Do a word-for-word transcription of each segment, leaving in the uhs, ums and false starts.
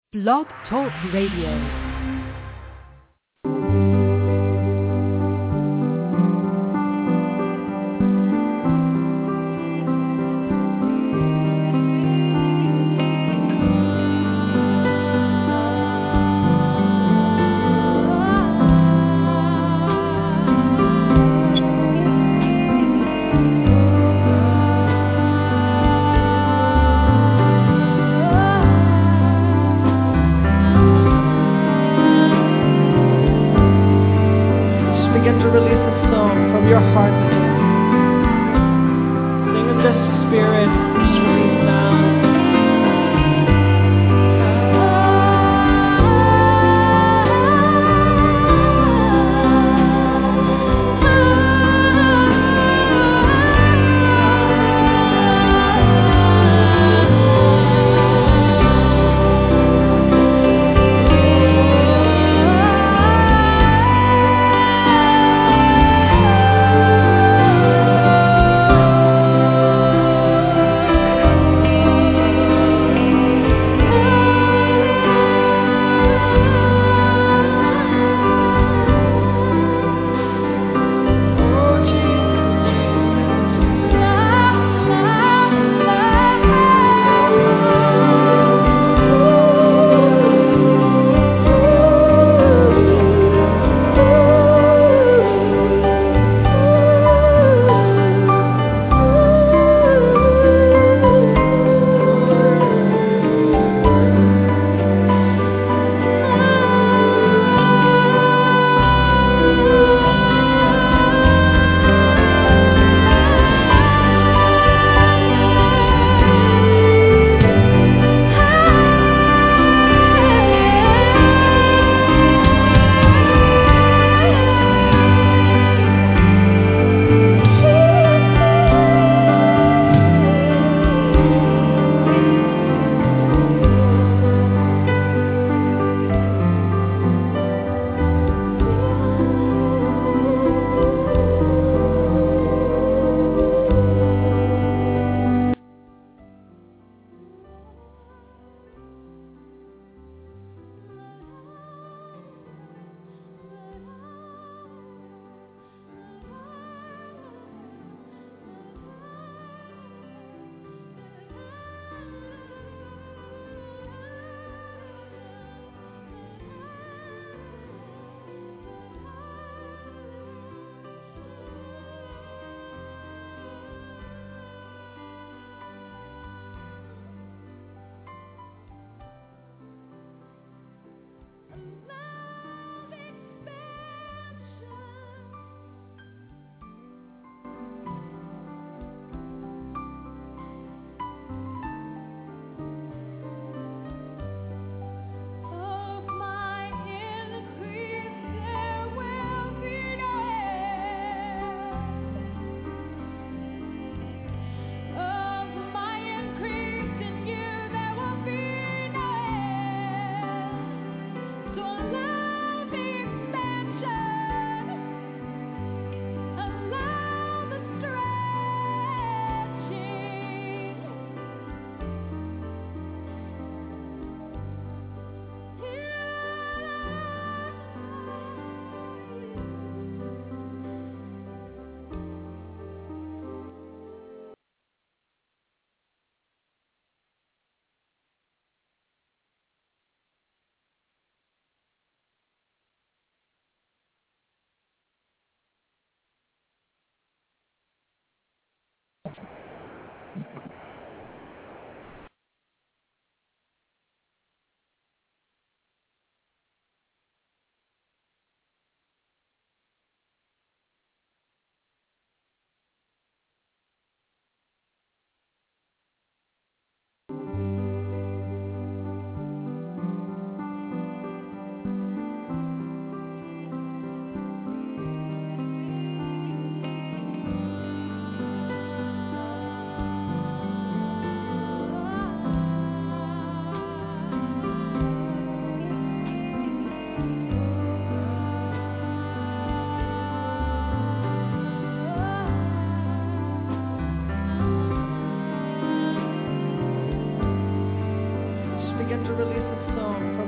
Blog Talk Radio.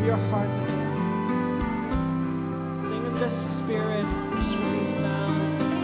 from your heart this morning. Sing in the Spirit, sweet sound.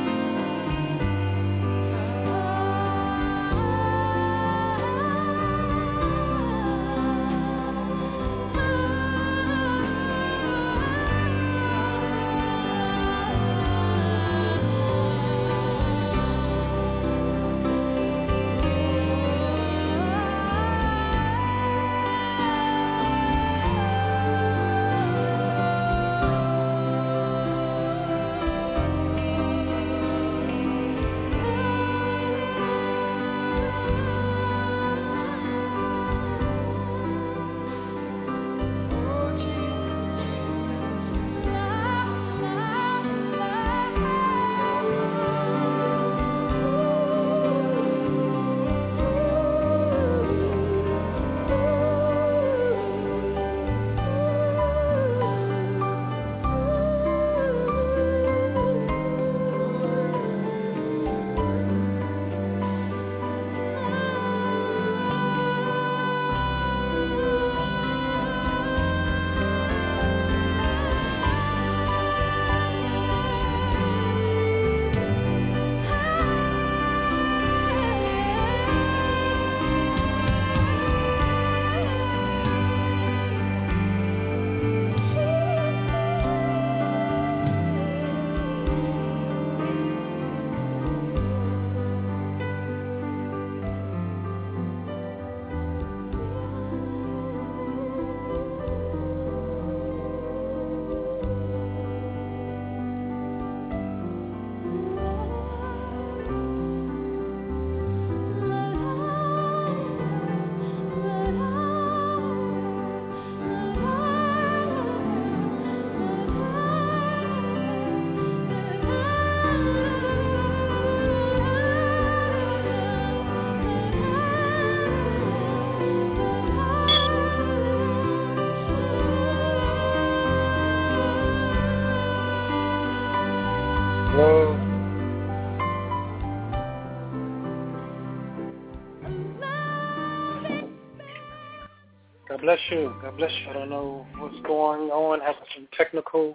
God bless you. God bless you. I don't know what's going on. Having some technical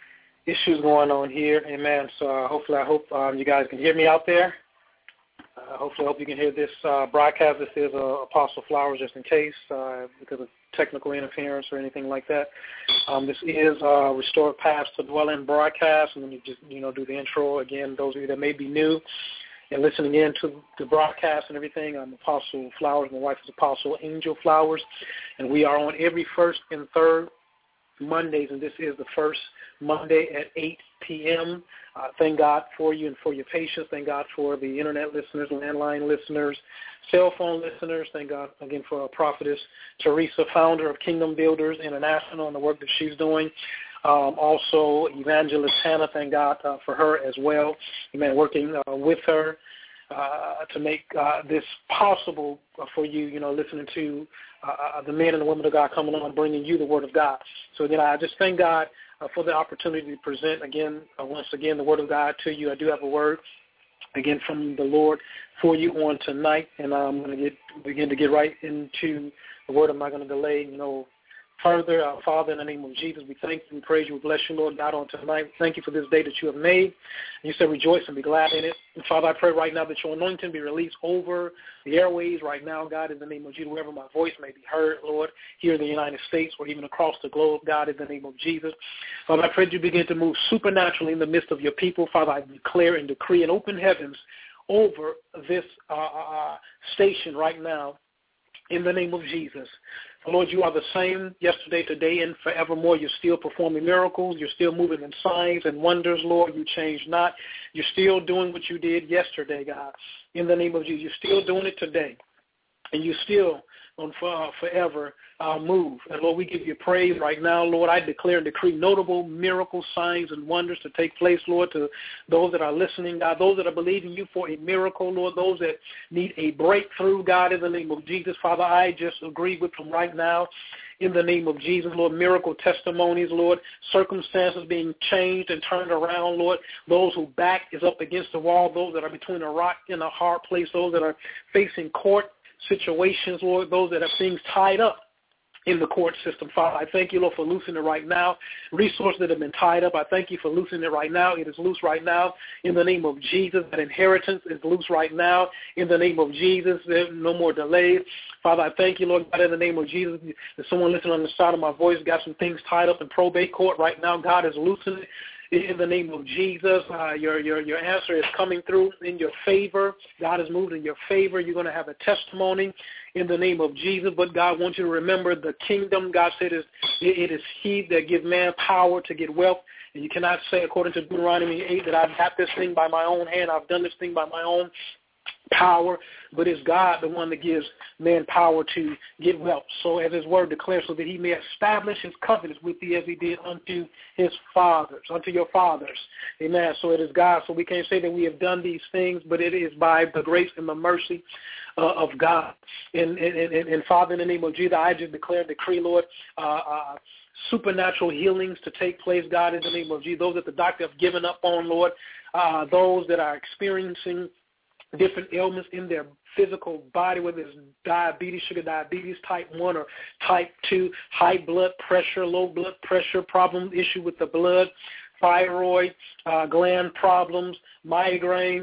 issues going on here. Amen. So uh, hopefully, I hope um, you guys can hear me out there. Uh, hopefully, I hope you can hear this uh, broadcast. This is uh, Apostle Flowers, just in case, uh, because of technical interference or anything like that. Um, this is uh, Restored Paths to Dwell in broadcast, and then you just you know do the intro again. Those of you that may be new and listening in to the broadcast and everything, I'm Apostle Flowers. My wife is Apostle Angel Flowers, and we are on every first and third Mondays, and this is the first Monday at eight p.m. Uh, thank God for you and for your patience. Thank God for the internet listeners, landline listeners, cell phone listeners. Thank God again for our prophetess Teresa, founder of Kingdom Builders International, and the work that she's doing. Um, also, Evangelist Hannah, thank God uh, for her as well. Amen. Working uh, with her uh, to make uh, this possible for you, you know, listening to uh, the men and the women of God coming on, bringing you the Word of God. So, again, I just thank God uh, for the opportunity to present, again, uh, once again, the Word of God to you. I do have a word, again, from the Lord for you on tonight, and I'm going to get begin to get right into the Word. I'm not going to delay, you know, further. Uh, Father, in the name of Jesus, we thank you and praise you. We bless you, Lord God, on tonight. Thank you for this day that you have made. You said rejoice and be glad in it. And Father, I pray right now that your anointing be released over the airways right now, God, in the name of Jesus, wherever my voice may be heard, Lord, here in the United States or even across the globe, God, in the name of Jesus. Father, I pray that you begin to move supernaturally in the midst of your people. Father, I declare and decree an open heavens over this uh, uh, station right now, in the name of Jesus. Lord, you are the same yesterday, today, and forevermore. You're still performing miracles. You're still moving in signs and wonders, Lord. You change not. You're still doing what you did yesterday, God. In the name of Jesus, you're still doing it today. And you still on uh, forever uh, move. And, Lord, we give you praise right now, Lord. I declare and decree notable miracles, signs, and wonders to take place, Lord, to those that are listening, God, those that are believing you for a miracle, Lord, those that need a breakthrough, God, in the name of Jesus. Father, I just agree with them right now. In the name of Jesus, Lord, miracle testimonies, Lord, circumstances being changed and turned around, Lord, those whose back is up against the wall, those that are between a rock and a hard place, those that are facing court situations, Lord, those that have things tied up in the court system. Father, I thank you, Lord, for loosening it right now. Resources that have been tied up, I thank you for loosening it right now. It is loose right now in the name of Jesus. That inheritance is loose right now in the name of Jesus. There's no more delays. Father, I thank you, Lord God, in the name of Jesus. There's someone listening on the side of my voice, got some things tied up in probate court right now. God is loosening it in the name of Jesus. Uh, your, your, your answer is coming through in your favor. God has moved in your favor. You're going to have a testimony in the name of Jesus. But God wants you to remember the kingdom. God said is, it is he that gives man power to get wealth. And you cannot say, according to Deuteronomy eight, that I've got this thing by my own hand. I've done this thing by my own power, but it's God the one that gives man power to get wealth. So as his word declares, so that he may establish his covenants with thee as he did unto his fathers, unto your fathers. Amen. So it is God. So we can't say that we have done these things, but it is by the grace and the mercy uh, of God. And, and, and, and Father, in the name of Jesus, I just declare and decree, Lord, uh, uh, supernatural healings to take place, God, in the name of Jesus. Those that the doctor have given up on, Lord, uh, those that are experiencing different ailments in their physical body, whether it's diabetes, sugar diabetes, type one or type two, high blood pressure, low blood pressure, problem, issue with the blood, thyroid, uh, gland problems, migraines,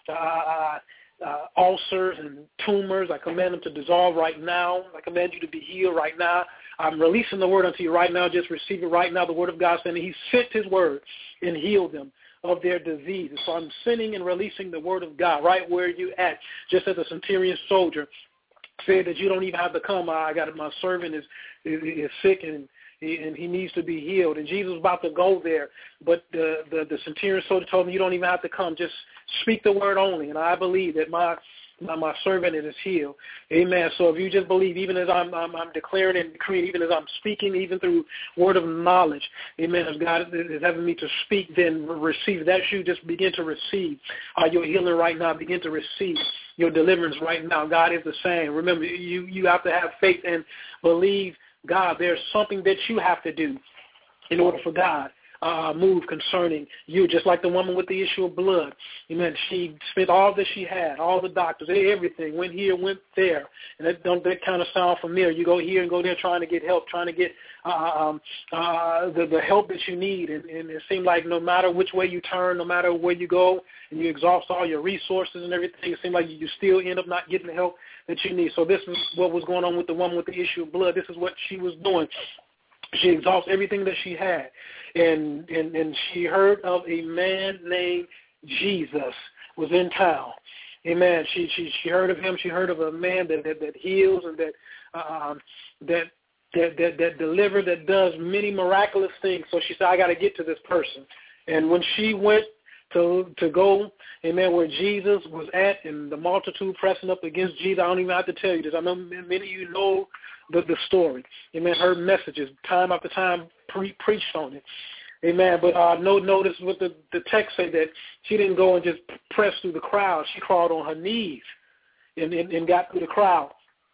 uh, uh, ulcers and tumors. I command them to dissolve right now. I command you to be healed right now. I'm releasing the word unto you right now. Just receive it right now. The word of God saying he sent his word and healed them of their diseases. So I'm sending and releasing the word of God right where you at. Just as a centurion soldier said that you don't even have to come. I got it. My servant is, is, is sick and he, and he needs to be healed. And Jesus was about to go there, but the, the, the centurion soldier told him, you don't even have to come. Just speak the word only. And I believe that my My, my servant is healed. Amen. So if you just believe, even as I'm, I'm, I'm declaring and decreeing, even as I'm speaking, even through word of knowledge, amen, as God is having me to speak, then receive. That you just begin to receive uh, your healing right now. Begin to receive your deliverance right now. God is the same. Remember, you, you have to have faith and believe God. There's something that you have to do in order for God Uh, move concerning you, just like the woman with the issue of blood. Amen. She spent all that she had, all the doctors, everything, went here, went there. And that don't that kind of sound familiar. You go here and go there trying to get help, trying to get uh, um, uh, the, the help that you need. And, and it seemed like no matter which way you turn, no matter where you go, and you exhaust all your resources and everything, it seemed like you still end up not getting the help that you need. So this is what was going on with the woman with the issue of blood. This is what she was doing. She exhausted everything that she had, and, and and she heard of a man named Jesus was in town. Amen. She she she heard of him. She heard of a man that that, that heals and that um, that that that that delivers, that does many miraculous things. So she said, I got to get to this person. And when she went to to go, amen, where Jesus was at, and the multitude pressing up against Jesus, I don't even have to tell you this. I know many of you know the, the story. Amen. Heard messages time after time pre- preached on it. Amen. But uh, no notice what the, the text say, that she didn't go and just press through the crowd. She crawled on her knees and, and, and got through the crowd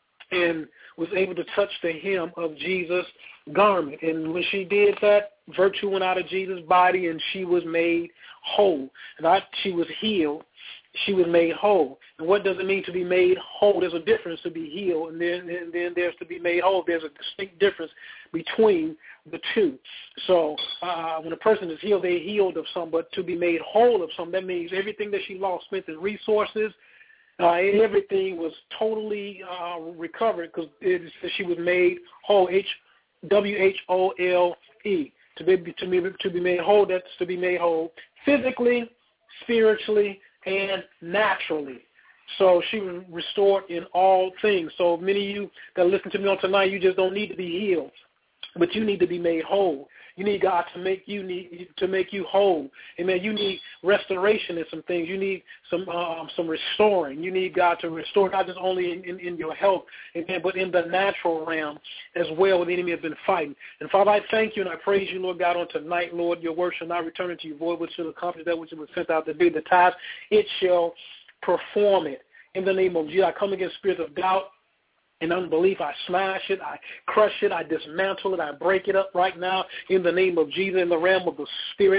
and was able to touch the hem of Jesus' garment. And when she did that, virtue went out of Jesus' body and she was made whole. Not she was healed. She was made whole. And what does it mean to be made whole? There's a difference to be healed, and then, and then there's to be made whole. There's a distinct difference between the two. So uh, when a person is healed, they're healed of some, but to be made whole of some, that means everything that she lost, spent in resources, uh, everything was totally uh, recovered because she was made whole, H W H O L E. To be, to, be, to be made whole, that's to be made whole physically, spiritually, and naturally. So she was restored in all things. So many of you that listen to me on tonight, you just don't need to be healed, but you need to be made whole. You need God to make you need to make you whole. Amen. You need restoration in some things. You need some um, some restoring. You need God to restore not just only in, in, in your health, amen, but in the natural realm as well. Where the enemy has been fighting. And Father, I thank you and I praise you, Lord God, on tonight, Lord. Your word shall not return unto you void, which shall accomplish that which it was sent out to do. The task it shall perform it. In the name of Jesus, I come against spirits of doubt and unbelief. I smash it, I crush it, I dismantle it, I break it up right now in the name of Jesus, in the realm of the spirit.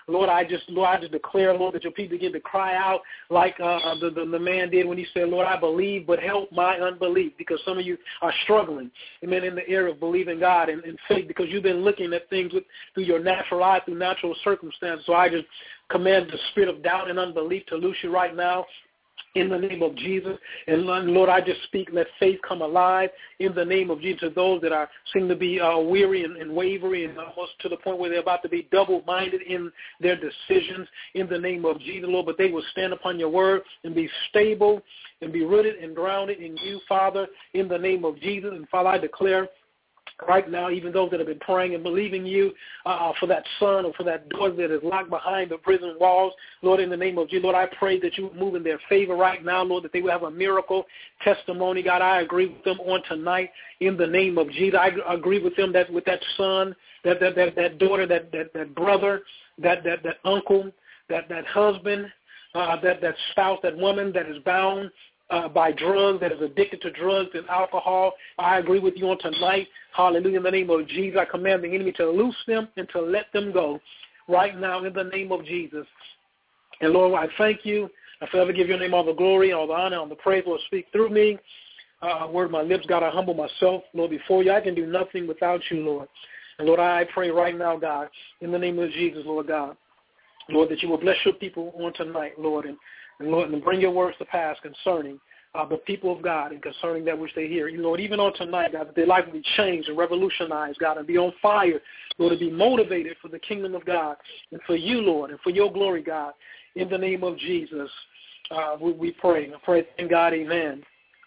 Lord, I just, Lord, I just declare, Lord, that your people begin to cry out like uh, the, the, the man did when he said, Lord, I believe, but help my unbelief, because some of you are struggling, amen, in the area of believing God and, and faith, because you've been looking at things with, through your natural eye, through natural circumstances. So I just command the spirit of doubt and unbelief to loose you right now in the name of Jesus. And Lord, I just speak, let faith come alive in the name of Jesus to those that are seem to be uh, weary and, and wavering and almost to the point where they're about to be double-minded in their decisions in the name of Jesus, Lord. But they will stand upon your word and be stable and be rooted and grounded in you, Father, in the name of Jesus. And Father, I declare right now, even those that have been praying and believing you uh, for that son or for that daughter that is locked behind the prison walls, Lord, in the name of Jesus, Lord, I pray that you would move in their favor right now, Lord, that they will have a miracle testimony. God, I agree with them on tonight in the name of Jesus. I agree with them that with that son, that that that, that daughter, that, that that brother, that that that uncle, that that husband, uh, that that spouse, that woman that is bound Uh, by drugs, that is addicted to drugs and alcohol. I agree with you on tonight. Hallelujah. In the name of Jesus, I command the enemy to loose them and to let them go right now in the name of Jesus. And Lord, I thank you. I forever give your name all the glory, all the honor, all the praise. Lord, speak through me. Uh, word my lips, God, I humble myself, Lord, before you. I can do nothing without you, Lord. And Lord, I pray right now, God, in the name of Jesus, Lord God, Lord, that you will bless your people on tonight, Lord, and And, Lord, and bring your words to pass concerning uh, the people of God and concerning that which they hear. You, Lord, even on tonight, God, that their life will be changed and revolutionized, God, and be on fire, Lord, to be motivated for the kingdom of God and for you, Lord, and for your glory, God. In the name of Jesus, uh, we, we pray. I pray, thank God, amen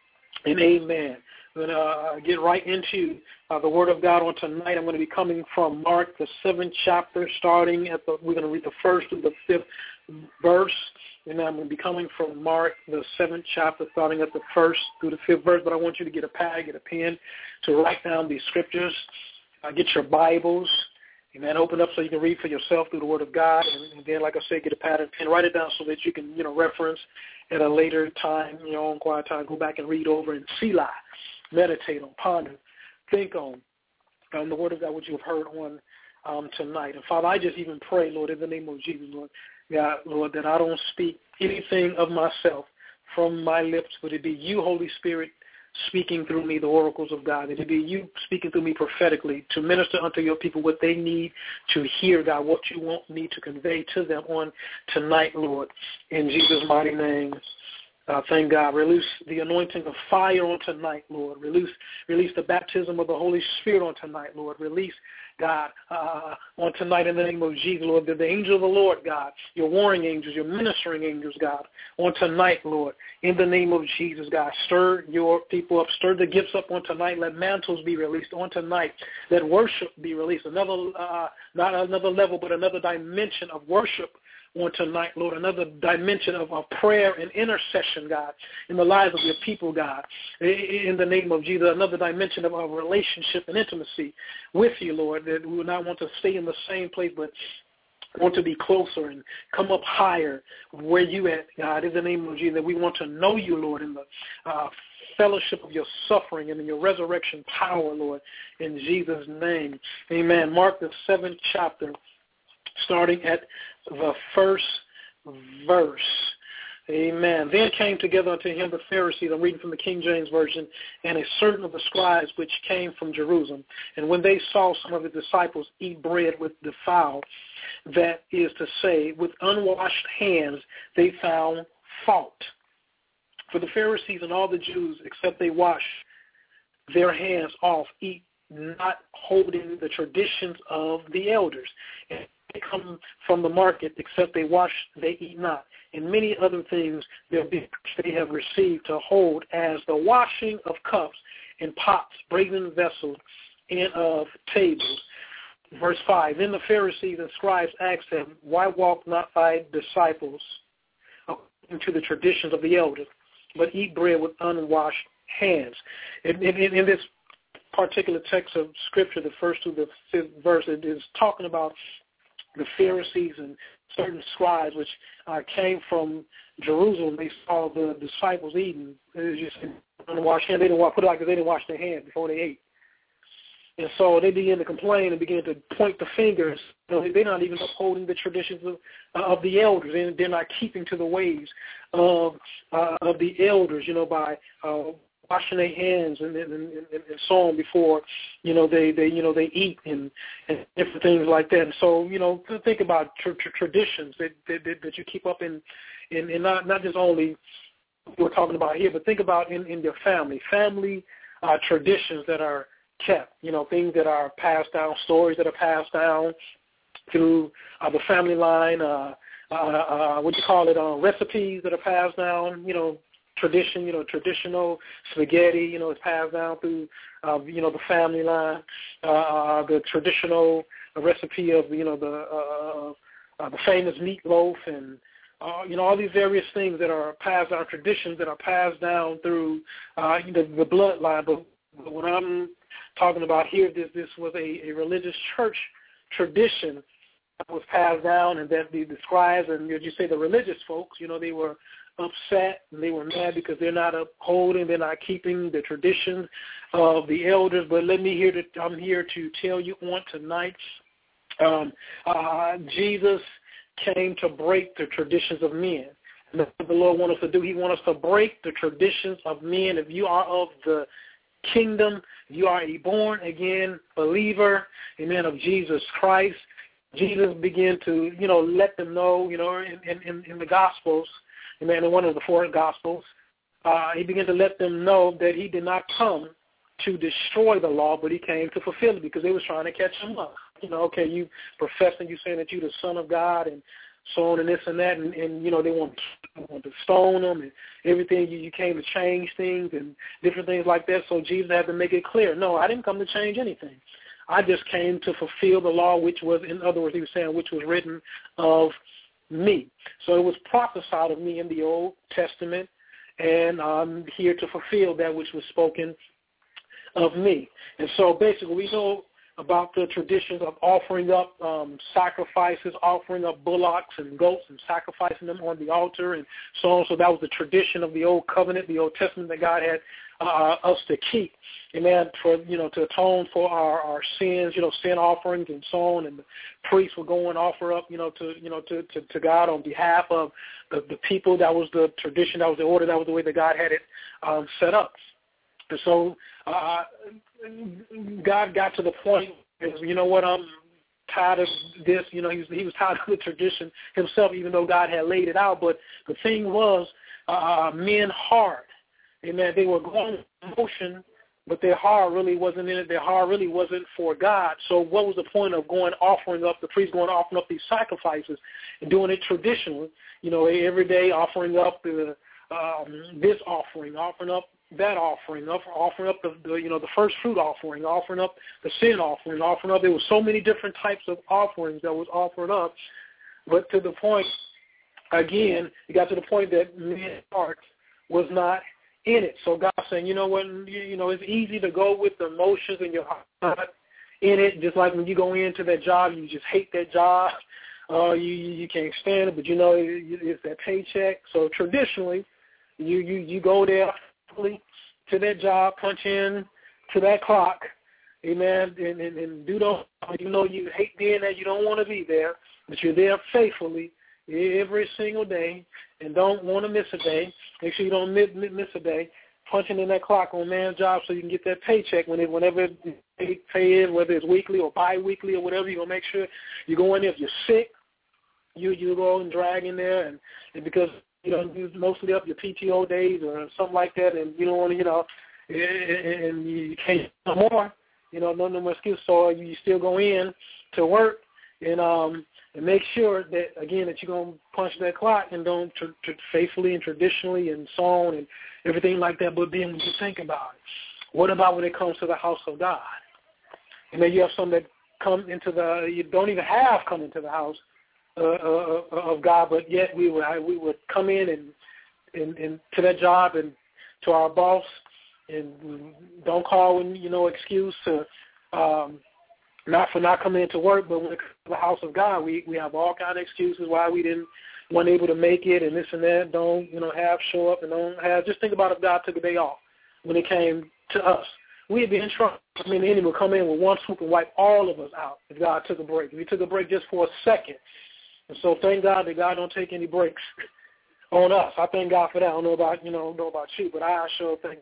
and amen. I'm going to uh, get right into uh, the Word of God on tonight. I'm going to be coming from Mark, the seventh chapter, starting at the, we're going to read the first through the fifth verse. And I'm going to be coming from Mark, the seventh chapter, starting at the first through the fifth verse. But I want you to get a pad, get a pen to write down these scriptures. Uh, get your Bibles. Amen. Open up so you can read for yourself through the Word of God. And, and then, like I said, get a pad and pen. Write it down so that you can, you know, reference at a later time, your own quiet time. Go back and read over and selah. Meditate on, ponder, think on um, the Word of God, which you've heard on um, tonight. And, Father, I just even pray, Lord, in the name of Jesus, Lord, God, Lord, that I don't speak anything of myself from my lips, but it be you, Holy Spirit, speaking through me, the oracles of God. It be you speaking through me prophetically to minister unto your people what they need to hear, God, what you want me to convey to them on tonight, Lord, in Jesus' mighty name. Uh, thank God. Release the anointing of fire on tonight, Lord. Release, release the baptism of the Holy Spirit on tonight, Lord. Release, God, uh, on tonight in the name of Jesus, Lord, that the angel of the Lord, God, your warring angels, your ministering angels, God, on tonight, Lord, in the name of Jesus, God, stir your people up, stir the gifts up on tonight. Let mantles be released on tonight. Let worship be released. Another, uh, not another level, but another dimension of worship on tonight, Lord, another dimension of, of prayer and intercession, God, in the lives of your people, God, in the name of Jesus, another dimension of our relationship and intimacy with you, Lord, that we would not want to stay in the same place, but want to be closer and come up higher where you at, God, in the name of Jesus, that we want to know you, Lord, in the uh, fellowship of your suffering and in your resurrection power, Lord, in Jesus' name. Amen. Mark the seventh chapter, starting at the first verse. Amen. Then came together unto him the Pharisees, I'm reading from the King James Version, and a certain of the scribes which came from Jerusalem. And when they saw some of the disciples eat bread with defiled, that is to say, with unwashed hands, they found fault. For the Pharisees and all the Jews, except they wash their hands off, eat not holding the traditions of the elders. And they come from the market, except they wash, they eat not. And many other things they have received to hold, as the washing of cups and pots, brazen vessels, and of tables. Verse five, then the Pharisees and scribes asked him, why walk not thy disciples according to the traditions of the elders, but eat bread with unwashed hands? In, in, in this particular text of Scripture, the first to the fifth verse, it is talking about the Pharisees and certain scribes which uh, came from Jerusalem. They saw the disciples eating. It was just unwashed hands. They didn't wash, put it like this, they didn't wash their hands before they ate. And so they begin to complain and begin to point the fingers. You know, they're not even upholding the traditions of, uh, of the elders, and they're not keeping to the ways of uh, of the elders, you know, by uh, washing their hands and, and, and, and so on before, you know, they, they you know, they eat and, and different things like that. And so, you know, think about tr- tr- traditions that, that that you keep up in, in, in not, not just only we're talking about here, but think about in, in your family, family uh, traditions that are kept, you know, things that are passed down, stories that are passed down through uh, the family line, uh, uh, uh, what do you call it, uh, recipes that are passed down, you know, tradition, you know, traditional spaghetti, you know, is passed down through, uh, you know, the family line, uh, the traditional recipe of, you know, the uh, uh, the famous meatloaf and, uh, you know, all these various things that are passed down, traditions that are passed down through uh, the, the bloodline. But, but what I'm talking about here, this this was a, a religious church tradition that was passed down, and that the, the scribes and, as you say, the religious folks, you know, they were upset and they were mad because they're not upholding, they're not keeping the tradition of the elders. But let me hear that I'm here to tell you on tonight, um, uh, Jesus came to break the traditions of men. And that's what the Lord wants us to do. He wants us to break the traditions of men. If you are of the kingdom, you are a born-again believer, amen, of Jesus Christ, Jesus began to, you know, let them know, you know, in, in, in the Gospels, amen, in one of the four Gospels, uh, he began to let them know that he did not come to destroy the law, but he came to fulfill it, because they was trying to catch him up. You know, okay, you professing, you saying that you're the Son of God and so on and this and that, and, and you know, they want, want to stone them and everything. You, you came to change things and different things like that. So Jesus had to make it clear, no, I didn't come to change anything. I just came to fulfill the law, which was, in other words, he was saying, which was written of me. So it was prophesied of me in the Old Testament, and I'm here to fulfill that which was spoken of me. And so basically we know about the traditions of offering up um, sacrifices, offering up bullocks and goats and sacrificing them on the altar and so on. So that was the tradition of the Old Covenant, the Old Testament, that God had uh, us to keep. Amen. For, you know, to atone for our, our sins, you know, sin offerings and so on. And the priests would go and offer up, you know, to, you know, to, to, to God on behalf of the, the people. That was the tradition. That was the order. That was the way that God had it um, set up. And so uh, God got to the point, you know what, I'm tired of this. You know, he was, he was tired of the tradition himself, even though God had laid it out. But the thing was, uh, men hard. Amen. They were going in motion, but their heart really wasn't in it. Their heart really wasn't for God. So what was the point of going, offering up, the priest going, offering up these sacrifices and doing it traditionally, you know, every day, offering up the um, this offering, offering up that offering, offering up the, the, you know, the first fruit offering, offering up the sin offering, offering up. There were so many different types of offerings that was offered up, but to the point, again, it got to the point that men's heart was not in it. So God's saying, you know what, you know, it's easy to go with the emotions and your heart not in it. Just like when you go into that job, you just hate that job, uh, you you can't stand it, but you know it's that paycheck. So traditionally, you you you go there to that job, punch in to that clock, amen, and, and, and do those. You know you hate being there, you don't want to be there, but you're there faithfully every single day and don't want to miss a day. Make sure you don't miss, miss a day, punching in that clock on man's job so you can get that paycheck when it, whenever they pay in, whether it's weekly or bi-weekly or whatever. You're going to make sure you go in there. If you're sick, you, you go and drag in there, and, and because you know, use mostly up your P T O days or something like that, and you don't want to, you know, and you can't no more, you know, no, no more excuse. So you still go in to work and um and make sure that, again, that you're going to punch that clock and don't tr- tr- faithfully and traditionally and so on and everything like that. But then when you think about it, what about when it comes to the house of God? And then you have some that come into the, you don't even have come into the house Uh, uh, of God, but yet we would we would come in and, and, and to that job and to our boss and don't call when, you know, excuse to um, not for not coming into work, but when it comes to the house of God, we, we have all kind of excuses why we didn't weren't able to make it and this and that. Don't, you know, have show up and don't have. Just think about if God took a day off when it came to us. We'd be in trouble. I mean, the enemy will come in with one swoop and wipe all of us out if God took a break. If he took a break just for a second. And so thank God that God don't take any breaks on us. I thank God for that. I don't know about, you know, know about you, but I sure thank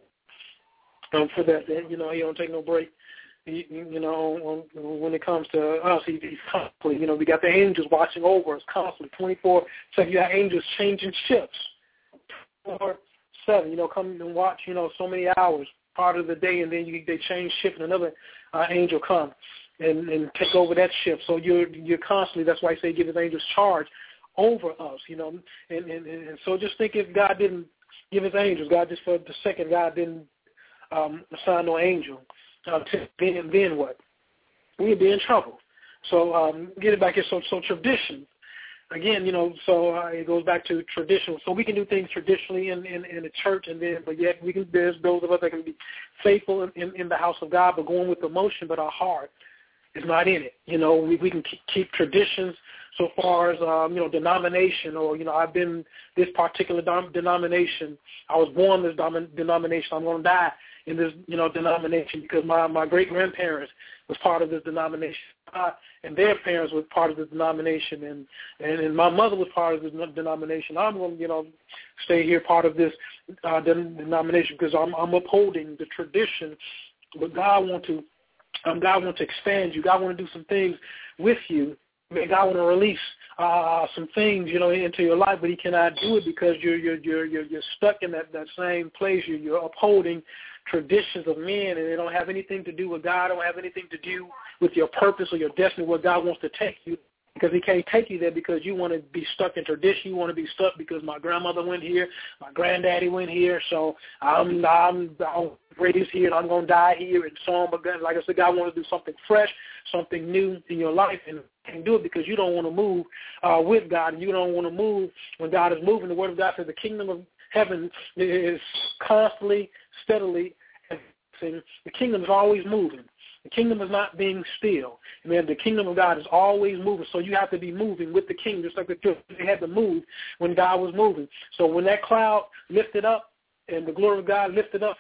um, for that, that, you know, he don't take no break. He, you know, when, when it comes to us, he, he's constantly, you know, we got the angels watching over us constantly, twenty-four seven. You got angels changing ships, twenty-four seven, you know, come and watch, you know, so many hours, part of the day, and then you, they change ship, and another uh, angel come and, and take over that ship. So you're you're constantly, that's why I say give his angels charge over us, you know. And, and, and so just think if God didn't give his angels, God just for the second, God didn't um, assign no angel, uh, to, then, then what? We'd be in trouble. So um, get it back here. So, so tradition. Again, you know, so uh, it goes back to traditional. So we can do things traditionally in, in, in the church, and then, but yet we can. There's those of us that can be faithful in, in, in the house of God, but going with emotion, but our heart is not in it. You know, we, we can keep, keep traditions so far as um, you know, denomination, or you know, I've been this particular dom- denomination. I was born this dom- denomination. I'm going to die in this, you know, denomination because my my great grandparents was part of this denomination. Uh, and their parents were part of the denomination, and, and, and my mother was part of the denomination. I'm going to, you know, stay here part of this uh, denomination because I'm, I'm upholding the tradition. But God wants to, um, God wants to expand you. God wants to do some things with you. I mean, God want to release uh, some things, you know, into your life, but He cannot do it because you're you're you're you're, you're stuck in that, that same place. You're, you're upholding traditions of men, and they don't have anything to do with God. Don't have anything to do with your purpose or your destiny, where God wants to take you. Because He can't take you there because you want to be stuck in tradition. You want to be stuck because my grandmother went here, my granddaddy went here, so I'm I'm I'm raised here and I'm gonna die here and so on. But God, like I said, God wants to do something fresh, something new in your life, and can't do it because you don't want to move uh, with God, and you don't want to move when God is moving. The Word of God says the kingdom of heaven is constantly, steadily advancing. The kingdom is always moving. The kingdom is not being still. Amen. The kingdom of God is always moving, so you have to be moving with the kingdom, just like the church. They had to move when God was moving. So when that cloud lifted up and the glory of God lifted up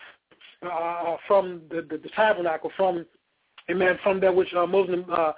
uh, from the, the, the tabernacle, from amen, from that which uh, Muslim uh,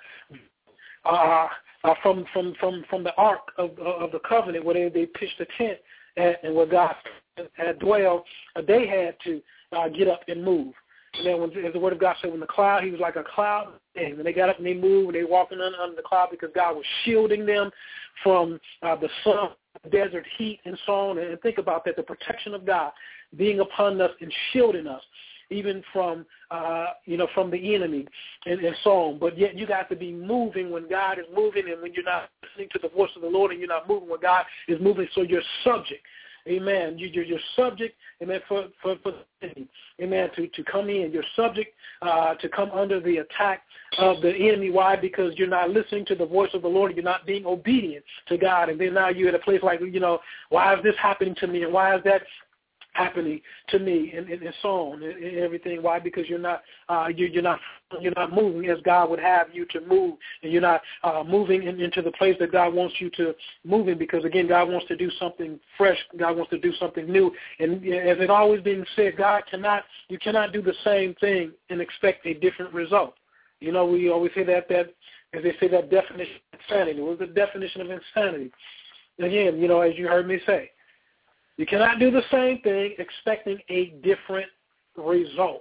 uh, uh, from from from from the ark of of the covenant, where they, they pitched a tent at, and where God had dwelled, uh, they had to uh, get up and move. And then, when, as the Word of God said, when the cloud, He was like a cloud, and they got up and they moved, and they walking under, under the cloud because God was shielding them from uh, the sun, desert heat, and so on. And think about that, the protection of God being upon us and shielding us, even from, uh, you know, from the enemy and, and so on. But yet you got to be moving when God is moving, and when you're not listening to the voice of the Lord and you're not moving when God is moving, so you're subject. Amen. You, you're, you're subject, amen, for, for, for amen, to, to come in. You're subject uh, to come under the attack of the enemy. Why? Because you're not listening to the voice of the Lord. You're not being obedient to God. And then now you're at a place like, you know, why is this happening to me? And why is that happening to me, and, and, and so on, and, and everything. Why? Because you're not uh, you're, you're not you're not moving as God would have you to move, and you're not uh, moving in, into the place that God wants you to move in. Because again, God wants to do something fresh. God wants to do something new. And as it always been said, God cannot you cannot do the same thing and expect a different result. You know, we always say that that as they say that definition of insanity. What was the definition of insanity? Again, you know, as you heard me say, you cannot do the same thing expecting a different result.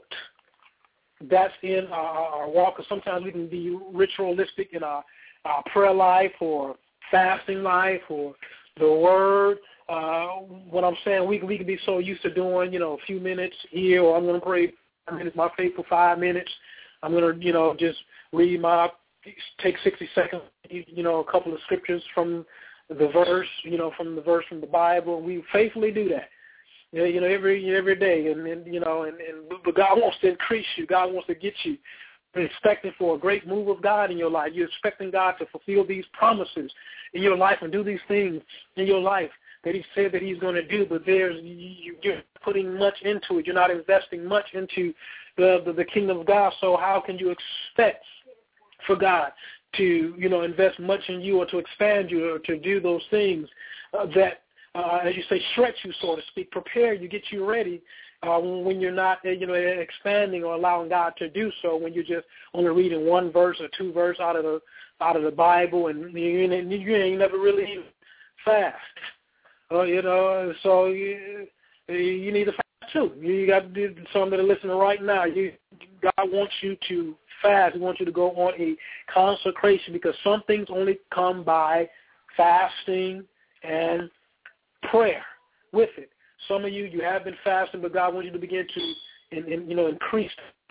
That's in our, our walk. Because sometimes we can be ritualistic in our, our prayer life or fasting life or the word. Uh, what I'm saying, we, we can be so used to doing, you know, a few minutes here, or I'm going to pray five minutes, my faith for five minutes. I'm going to, you know, just read my, take sixty seconds, you know, a couple of scriptures from the verse, you know, from the verse from the Bible, and we faithfully do that, you know, you know every every day, and, and you know, and, and but God wants to increase you. God wants to get you. You're expecting for a great move of God in your life. You're expecting God to fulfill these promises in your life and do these things in your life that He said that He's going to do. But there's you, you're putting much into it. You're not investing much into the, the the kingdom of God. So how can you expect for God to, you know, invest much in you, or to expand you, or to do those things uh, that, uh, as you say, stretch you, so to speak, prepare you, get you ready, uh, when you're not, you know, expanding or allowing God to do so, when you're just only reading one verse or two verse out of the out of the Bible, and you, you ain't never really even fast. Uh, you know, so you, you need to fast too. You got to do some that are listening right now. You, God wants you to fast. He wants you to go on a consecration, because some things only come by fasting and prayer with it. Some of you, you have been fasting, but God wants you to begin to, in, in, you know, increase.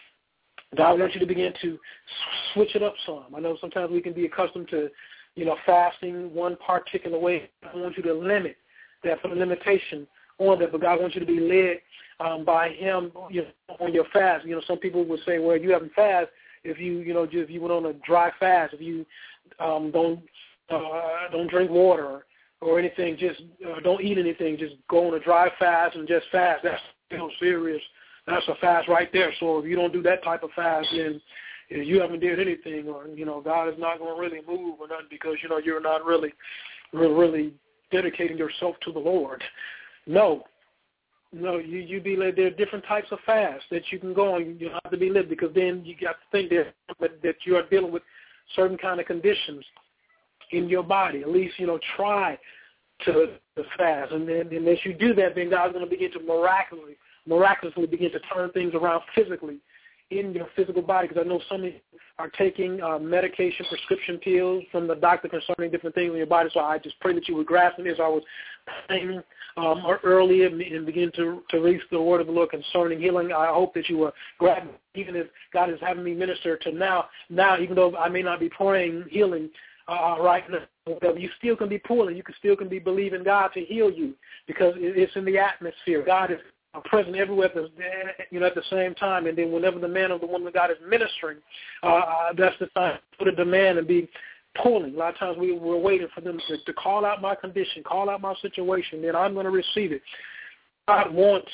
God wants you to begin to switch it up some. I know sometimes we can be accustomed to, you know, fasting one particular way. I want you to limit that, put a limitation on that, but God wants you to be led um, by Him, you know, on your fast. You know, some people would say, well, you haven't fast if you, you know, just, if you went on a dry fast, if you um, don't uh, don't drink water or anything, just uh, don't eat anything, just go on a dry fast and just fast. That's still serious. That's a fast right there. So if you don't do that type of fast, then you haven't did anything, or, you know, God is not going to really move or nothing, because, you know, you're not really, really dedicating yourself to the Lord. No. No, you, you be led. There are different types of fasts that you can go on. You have to be led, because then you got to think that, that you are dealing with certain kind of conditions in your body. At least, you know, try to, to fast. And then and as you do that, then God's going to begin to miraculously, miraculously begin to turn things around physically in your physical body. Because I know some of you are taking uh, medication, prescription pills from the doctor concerning different things in your body. So I just pray that you would grasp this. I was praying um, earlier and begin to, to read the word of the Lord concerning healing. I hope that you will grab it, even if God is having me minister to now. Now, even though I may not be praying healing uh, right now, you still can be pulling. You can still can be believing God to heal you, because it's in the atmosphere. God is present everywhere at the, you know, at the same time. And then whenever the man or the woman of God is ministering, uh, that's the time to put a demand and be pulling. A lot of times we, we're waiting for them to, to call out my condition, call out my situation, then I'm going to receive it. God wants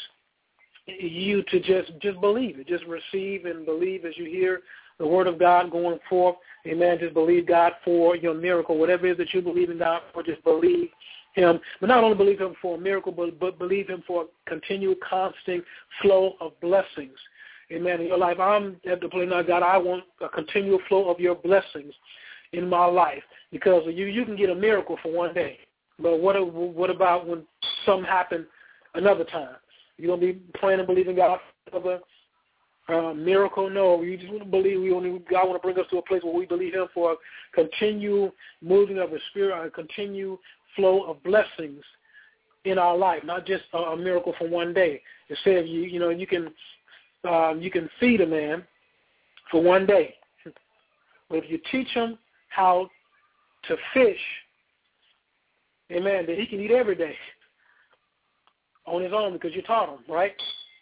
you to just, just believe it. Just receive and believe as you hear the word of God going forth. Amen. Just believe God for your miracle. Whatever it is that you believe in God for, just believe Him. But not only believe Him for a miracle, but, but believe Him for a continued, constant flow of blessings. Amen. In your life, I'm at the point now, God, I want a continual flow of your blessings in my life. Because you, you can get a miracle for one day. But what what about when something happened another time? You're going to be praying and believing God for a uh, miracle? No, you just want to believe. We only, God want to bring us to a place where we believe Him for a continual moving of His Spirit, a continual flow of blessings in our life, not just a, a miracle for one day. It says you you know you can um, you can feed a man for one day, but if you teach him how to fish, amen, then he can eat every day on his own, because you taught him, right?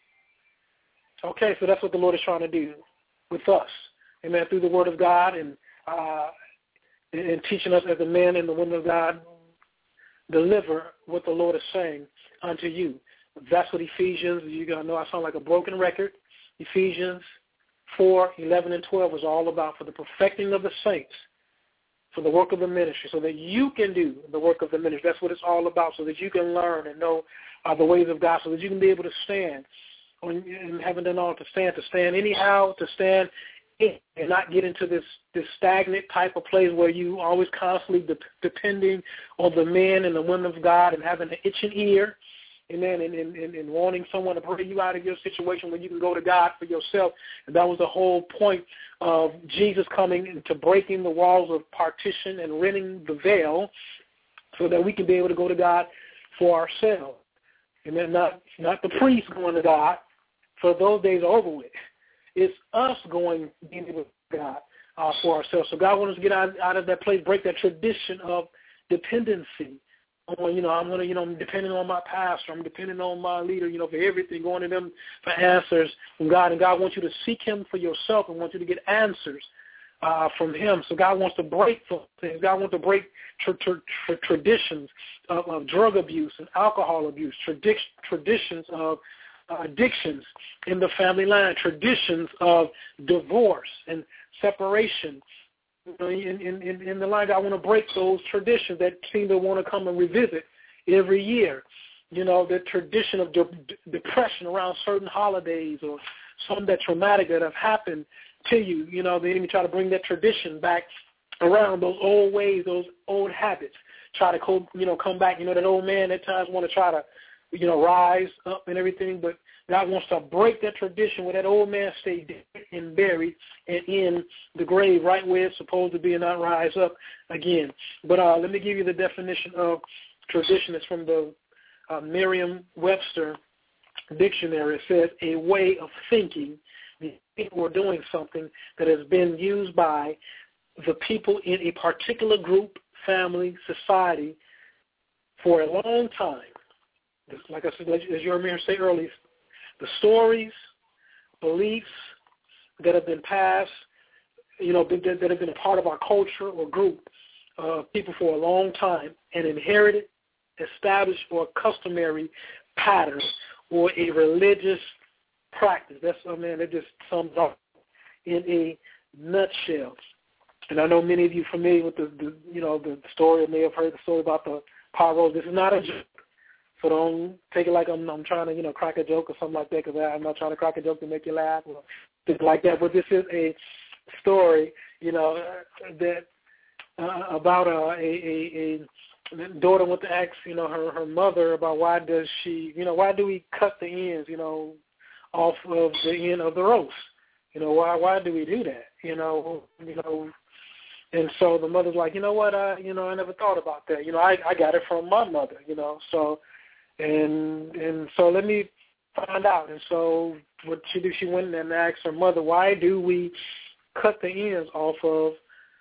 Okay, so that's what the Lord is trying to do with us, amen, through the Word of God and uh, and teaching us as the men and the women of God deliver what the Lord is saying unto you. That's what Ephesians, you got to know I sound like a broken record. Ephesians four, eleven, and twelve is all about, for the perfecting of the saints, for the work of the ministry, so that you can do the work of the ministry. That's what it's all about, so that you can learn and know uh, the ways of God, so that you can be able to stand, on, and having done all to stand, to stand anyhow, to stand in, and not get into this, this stagnant type of place where you always constantly de- depending on the men and the women of God and having an itching ear, amen, and, and, and, and wanting someone to bring you out of your situation when you can go to God for yourself. And that was the whole point of Jesus coming into breaking the walls of partition and rending the veil, so that we can be able to go to God for ourselves. Amen. Not, not the priest going to God, for those days are over with. It's us going to God uh, for ourselves. So God wants us to get out, out of that place, break that tradition of dependency. On, you know, I'm gonna, you know, I'm depending on my pastor. I'm depending on my leader, you know, for everything, going to them for answers from God. And God wants you to seek Him for yourself and wants you to get answers uh, from Him. So God wants to break things. God wants to break tra- tra- tra- traditions of, of drug abuse and alcohol abuse, tradi- traditions of uh, addictions in the family line, traditions of divorce and separation. In, in, in the line, I want to break those traditions that seem to want to come and revisit every year. you know, the tradition of de- depression around certain holidays or something that traumatic that have happened to you. You know, the enemy try to bring that tradition back around, those old ways, those old habits. Try to, co- you know, come back. You know, that old man at times want to try to, you know, rise up and everything, but God wants to break that tradition where that old man stayed dead and buried and in the grave right where it's supposed to be and not rise up again. But uh, let me give you the definition of tradition. It's from the uh, Merriam-Webster dictionary. It says a way of thinking, the people are doing something that has been used by the people in a particular group, family, society for a long time. Like I said, as you heard me say earlier, the stories, beliefs that have been passed, you know, that, that have been a part of our culture or group of uh, people for a long time, an inherited, established, or customary pattern or a religious practice. That's, I mean, it just sums up in a nutshell. And I know many of you are familiar with the, the you know, the story, or may have heard the story about the Power. This is not a joke. So don't take it like I'm, I'm trying to, you know, crack a joke or something like that, because I'm not trying to crack a joke to make you laugh or things like that. But this is a story, you know, that uh, about a, a, a daughter went to ask, you know, her, her mother about why does she, you know, why do we cut the ends, you know, off of the end of the roast? You know, why why do we do that? You know, you know. And so the mother's like, you know what, I, you know, I never thought about that. You know, I, I got it from my mother, you know, so. And and so let me find out. And so what she did, she went and asked her mother, why do we cut the ends off of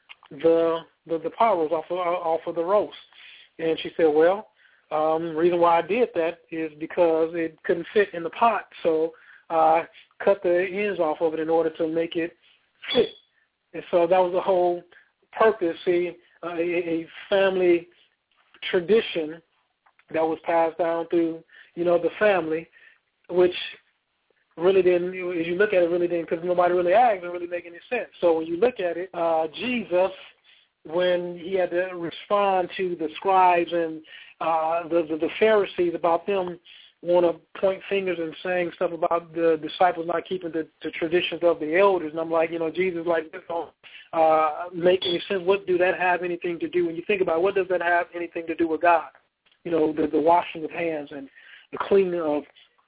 the the, the powers, off of, off of the roast? And she said, well, um, the reason why I did that is because it couldn't fit in the pot. So I cut the ends off of it in order to make it fit. And so that was the whole purpose, see, uh, a, a family tradition that was passed down through, you know, the family, which really didn't, as you look at it, really didn't, because nobody really asked, didn't really make any sense. So when you look at it, uh, Jesus, when he had to respond to the scribes and uh, the, the the Pharisees about them want to point fingers and saying stuff about the disciples not keeping the, the traditions of the elders, and I'm like, you know, Jesus, like, this don't uh, make any sense. What do that have anything to do? When you think about it, what does that have anything to do with God? You know, the, the washing of hands and the cleaning of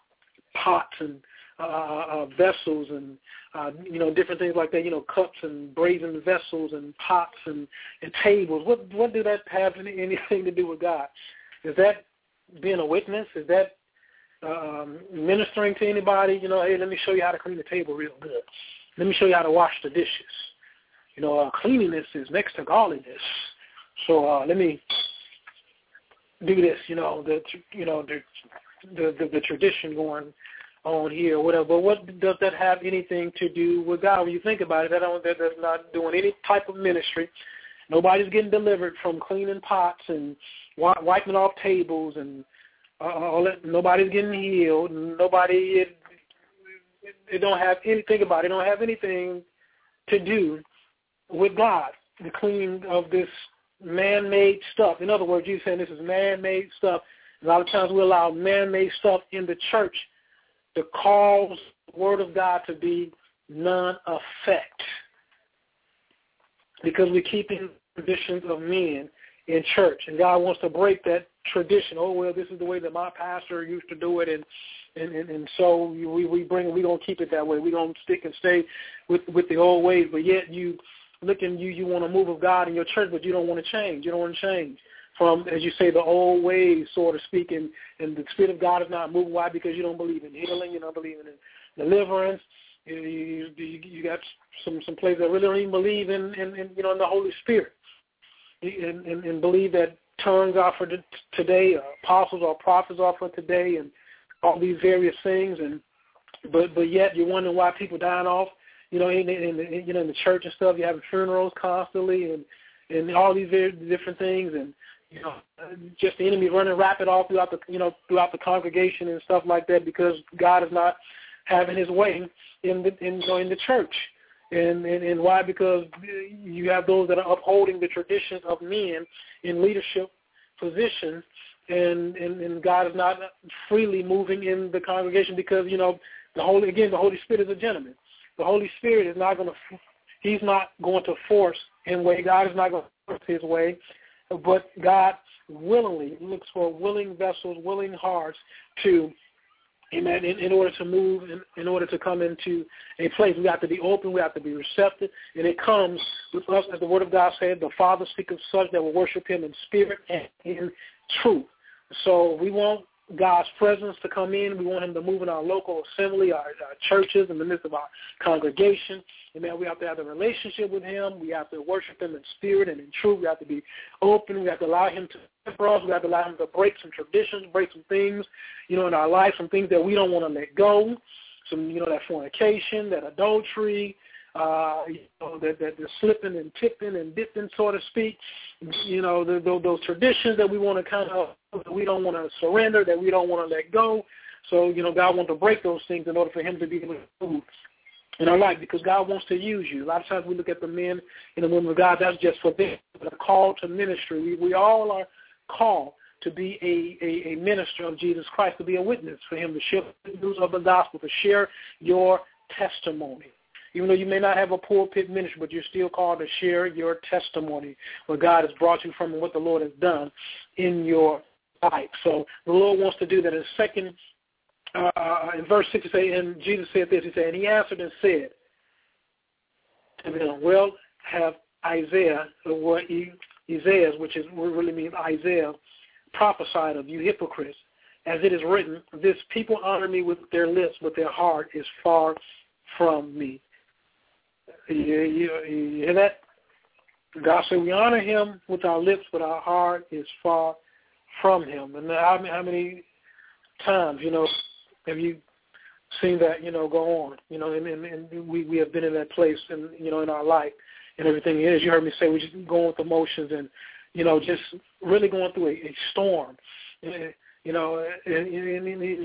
pots and uh, uh, vessels and, uh, you know, different things like that, you know, cups and brazen vessels and pots and, and tables. What what do that have any, anything to do with God? Is that being a witness? Is that um, ministering to anybody? You know, hey, let me show you how to clean the table real good. Let me show you how to wash the dishes. You know, uh, cleanliness is next to godliness. So uh, let me do this, you know, the you know the the, the the tradition going on here, or whatever. But what does that have anything to do with God? When you think about it, that don't that that's not doing any type of ministry. Nobody's getting delivered from cleaning pots and wiping off tables, and uh, all that. Nobody's getting healed. Nobody. It, it, it don't have anything about it. It don't have anything to do with God. The cleaning of this man-made stuff. In other words, you're saying this is man-made stuff. A lot of times we allow man-made stuff in the church to cause the Word of God to be non-effect, because we're keeping traditions of men in church, and God wants to break that tradition. Oh, well, this is the way that my pastor used to do it, and and, and, and so we we bring we don't keep it that way. We don't stick and stay with with the old ways, but yet you look and you you want a move of God in your church, but you don't want to change. You don't want to change from, as you say, the old ways, so to speak, and, and the Spirit of God is not moving. Why? Because you don't believe in healing, you don't believe in deliverance. You, you, you, you got some, some places that really don't even believe in, in, in you know, in the Holy Spirit, and, and, and believe that tongues are for today, apostles or prophets are for today, and all these various things. And but but yet you're wondering why people dying off, you know, in, in, in you know in the church and stuff. You're having funerals constantly, and and all these very different things, and you know, just the enemy running rapid all throughout the you know throughout the congregation and stuff like that, because God is not having His way in the in, you know, in the church. And, and and why? Because you have those that are upholding the traditions of men in leadership positions and, and, and God is not freely moving in the congregation because, you know, the Holy, again, the Holy Spirit is a gentleman. The Holy Spirit is not going to, he's not going to force his way. God is not going to force his way, but God willingly looks for willing vessels, willing hearts to, amen, in, in order to move, in, in order to come into a place. We have to be open, we have to be receptive, and it comes with us, as the Word of God said, the Father speaketh such that will worship him in spirit and in truth. So we want God's presence to come in. We want him to move in our local assembly, our, our churches, in the midst of our congregation. Amen. We have to have a relationship with him. We have to worship him in spirit and in truth. We have to be open. We have to allow him to temper us. We have to allow him to break some traditions, break some things, you know, in our life, some things that we don't want to let go, some, you know, that fornication, that adultery, uh, you know, that, that the slipping and tipping and dipping, so to speak, you know, the, the, those traditions that we want to kind of, that we don't want to surrender, that we don't want to let go. So, you know, God wants to break those things in order for him to be able to move in our life, because God wants to use you. A lot of times we look at the men and the women of God, that's just for them. But a call to ministry. We, we all are called to be a, a, a minister of Jesus Christ, to be a witness for him, to share the news of the gospel, to share your testimony. Even though you may not have a pulpit ministry, but you're still called to share your testimony, what God has brought you from and what the Lord has done in your life. So the Lord wants to do that. In second, uh, in verse six, he say, and Jesus said this, he said, and he answered and said to them, well, have Isaiah, or Isaiah, which is really means Isaiah, prophesied of you hypocrites, as it is written, this people honor me with their lips, but their heart is far from me. You, you, you hear that? God said we honor him with our lips, but our heart is far from him. And how, how many times, you know, have you seen that, you know, go on? You know, and, and, and we, we have been in that place, and you know, in our life and everything. As you heard me say, we're just going with emotions and, you know, just really going through a, a storm. And, you know, and, and,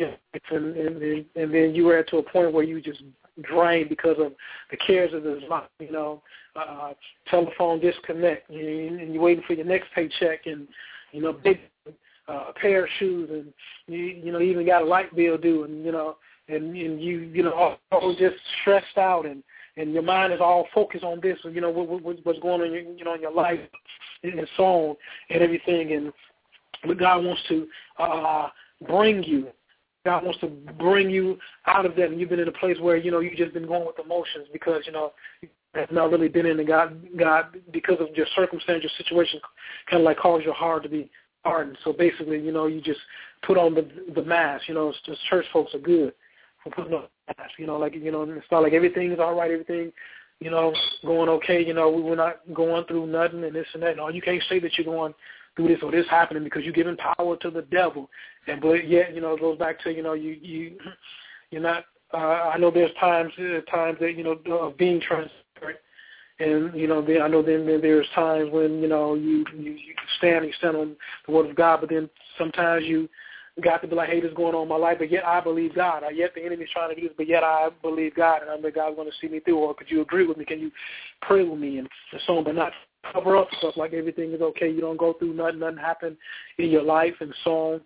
and, and, and then you were at to a point where you just drained because of the cares of this life, you know, uh, telephone disconnect, and you're waiting for your next paycheck, and, you know, big uh, pair of shoes, and, you, you know, you even got a light bill due, and, you know, and, and you, you know, all, all just stressed out, and, and your mind is all focused on this, and, you know, what, what, what's going on, in your, you know, in your life, and so on, and everything, and but God wants to uh, bring you. God wants to bring you out of that, and you've been in a place where, you know, you've just been going with emotions because, you know, you have not really been in the God, God, because of your circumstance, your situation kind of like caused your heart to be hardened. So basically, you know, you just put on the the mask. You know, it's just church folks are good for putting on the mask. You know, like, you know, it's not like everything is all right, everything, you know, going okay. You know, we we're not going through nothing and this and that. No, you can't say that you're going through this or this happening because you're giving power to the devil. And but yet, you know, it goes back to, you know, you you you're not. Uh, I know there's times uh, times that, you know, of being transparent, and you know, then I know then, then there's times when, you know, you, you you stand and stand on the word of God, but then sometimes you got to be like, hey, this is going on in my life, but yet I believe God. Or yet the enemy's trying to do this, but yet I believe God, and I know God's going to see me through. Or could you agree with me? Can you pray with me and, and so on, but not cover up stuff like everything is okay. You don't go through nothing, nothing happen in your life and so on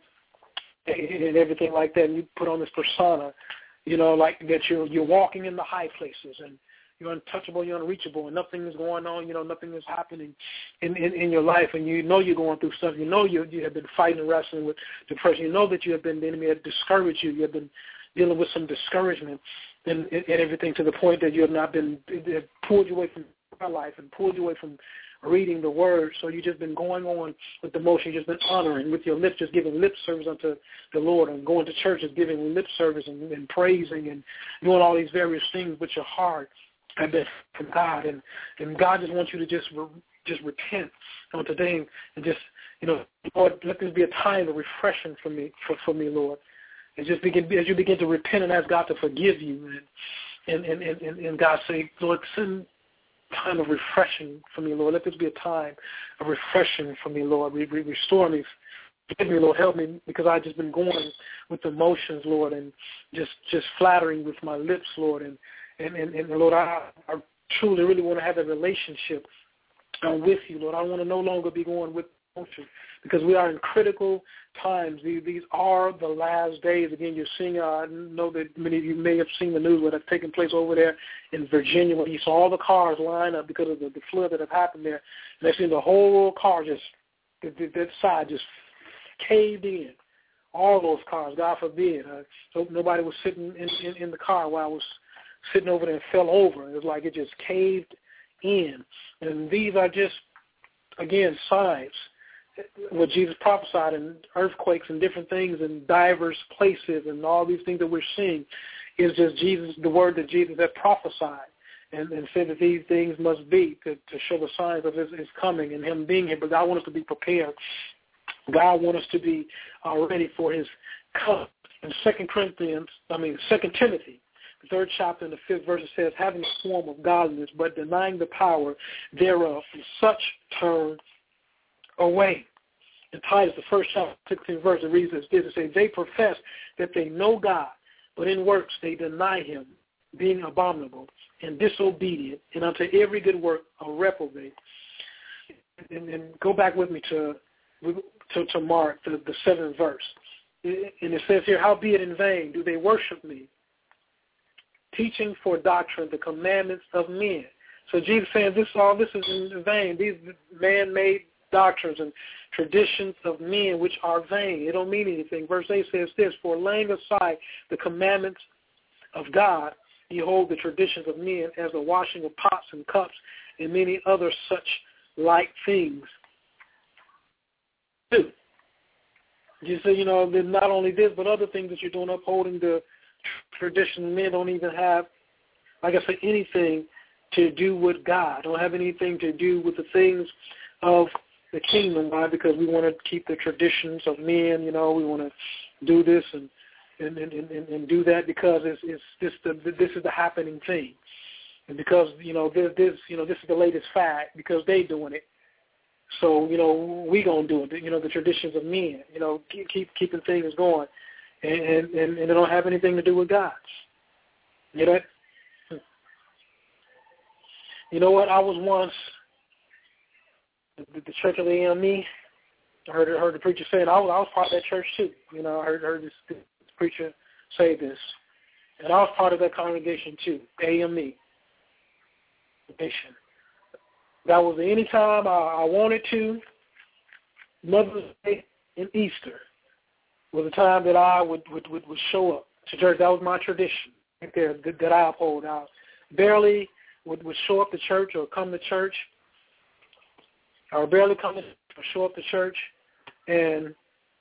and, and everything like that. And you put on this persona, you know, like that you're you're walking in the high places and you're untouchable, you're unreachable, and nothing is going on. You know, nothing is happening in, in, in your life, and you know you're going through stuff. You know you you have been fighting and wrestling with depression. You know that you have been the enemy has discouraged you. You have been dealing with some discouragement and, and, and everything to the point that you have not been it, it pulled you away from your life and pulled you away from reading the word. So you've just been going on with the motion, you've just been honoring with your lips, just giving lip service unto the Lord, and going to church, just giving lip service and, and praising and doing all these various things with your heart have been from God. And, and God just wants you to just re, just repent on today and just, you know, Lord, let this be a time of refreshing for me, for, for me, Lord. And just begin, as you begin to repent and ask God to forgive you, and, and, and, and, and God say, Lord, send time of refreshing for me, Lord. Let this be a time of refreshing for me, Lord. Re- re- restore me. Forgive me, Lord. Help me, because I've just been going with emotions, Lord, and just, just flattering with my lips, Lord. And, and, and, and Lord, I, I truly really want to have a relationship uh, with you, Lord. I want to no longer be going with because we are in critical times. These, these are the last days. Again, you're seeing, uh, I know that many of you may have seen the news what has taken place over there in Virginia, where you saw all the cars line up because of the, the flood that have happened there. And they've seen the whole car just, that, that side just caved in. All those cars, God forbid. I hope nobody was sitting in, in, in the car while I was sitting over there and fell over. It was like it just caved in. And these are just, again, signs. What Jesus prophesied, and earthquakes and different things in diverse places and all these things that we're seeing is just Jesus, the word that Jesus had prophesied and, and said that these things must be to, to show the signs of his, his coming and him being here. But God wants us to be prepared. God wants us to be uh, ready for his coming. In Second Corinthians, I mean Second Timothy, the third chapter and the fifth verse, it says, having a form of godliness, but denying the power thereof, and such turn away. In Titus, the first chapter, sixteenth verse, it reads as this: it says, they profess that they know God, but in works they deny him, being abominable and disobedient, and unto every good work a reprobate. And, and go back with me to to, to Mark, the, the seventh verse. And it says here, howbeit in vain do they worship me, teaching for doctrine the commandments of men. So Jesus saying this all this is in vain. These man-made doctrines and traditions of men which are vain. It don't mean anything. Verse eight says this: for laying aside the commandments of God, ye hold the traditions of men as the washing of pots and cups and many other such like things. Do. You say, you know, not only this, but other things that you're doing, upholding the tradition of men, don't even have, like I said, anything to do with God. Don't have anything to do with the things of the kingdom. Why? Because we want to keep the traditions of men. You know, we want to do this and and, and, and, and do that because it's it's this the this is the happening thing, and because you know this this you know this is the latest fad because they doing it. So you know we gonna do it. You know the traditions of men. You know keep, keep keeping things going, and and, and and it don't have anything to do with God. You know. You know what? I was once the, the Church of the A M E. I heard heard the preacher saying I was I was part of that church too. You know, I heard heard this, this preacher say this, and I was part of that congregation too. A M E. Nation. That was any time I, I wanted to. Mother's Day and Easter was a time that I would would, would, would show up to church. That was my tradition right there that, that I uphold. I barely would, would show up to church or come to church, or barely come to or show up to church, and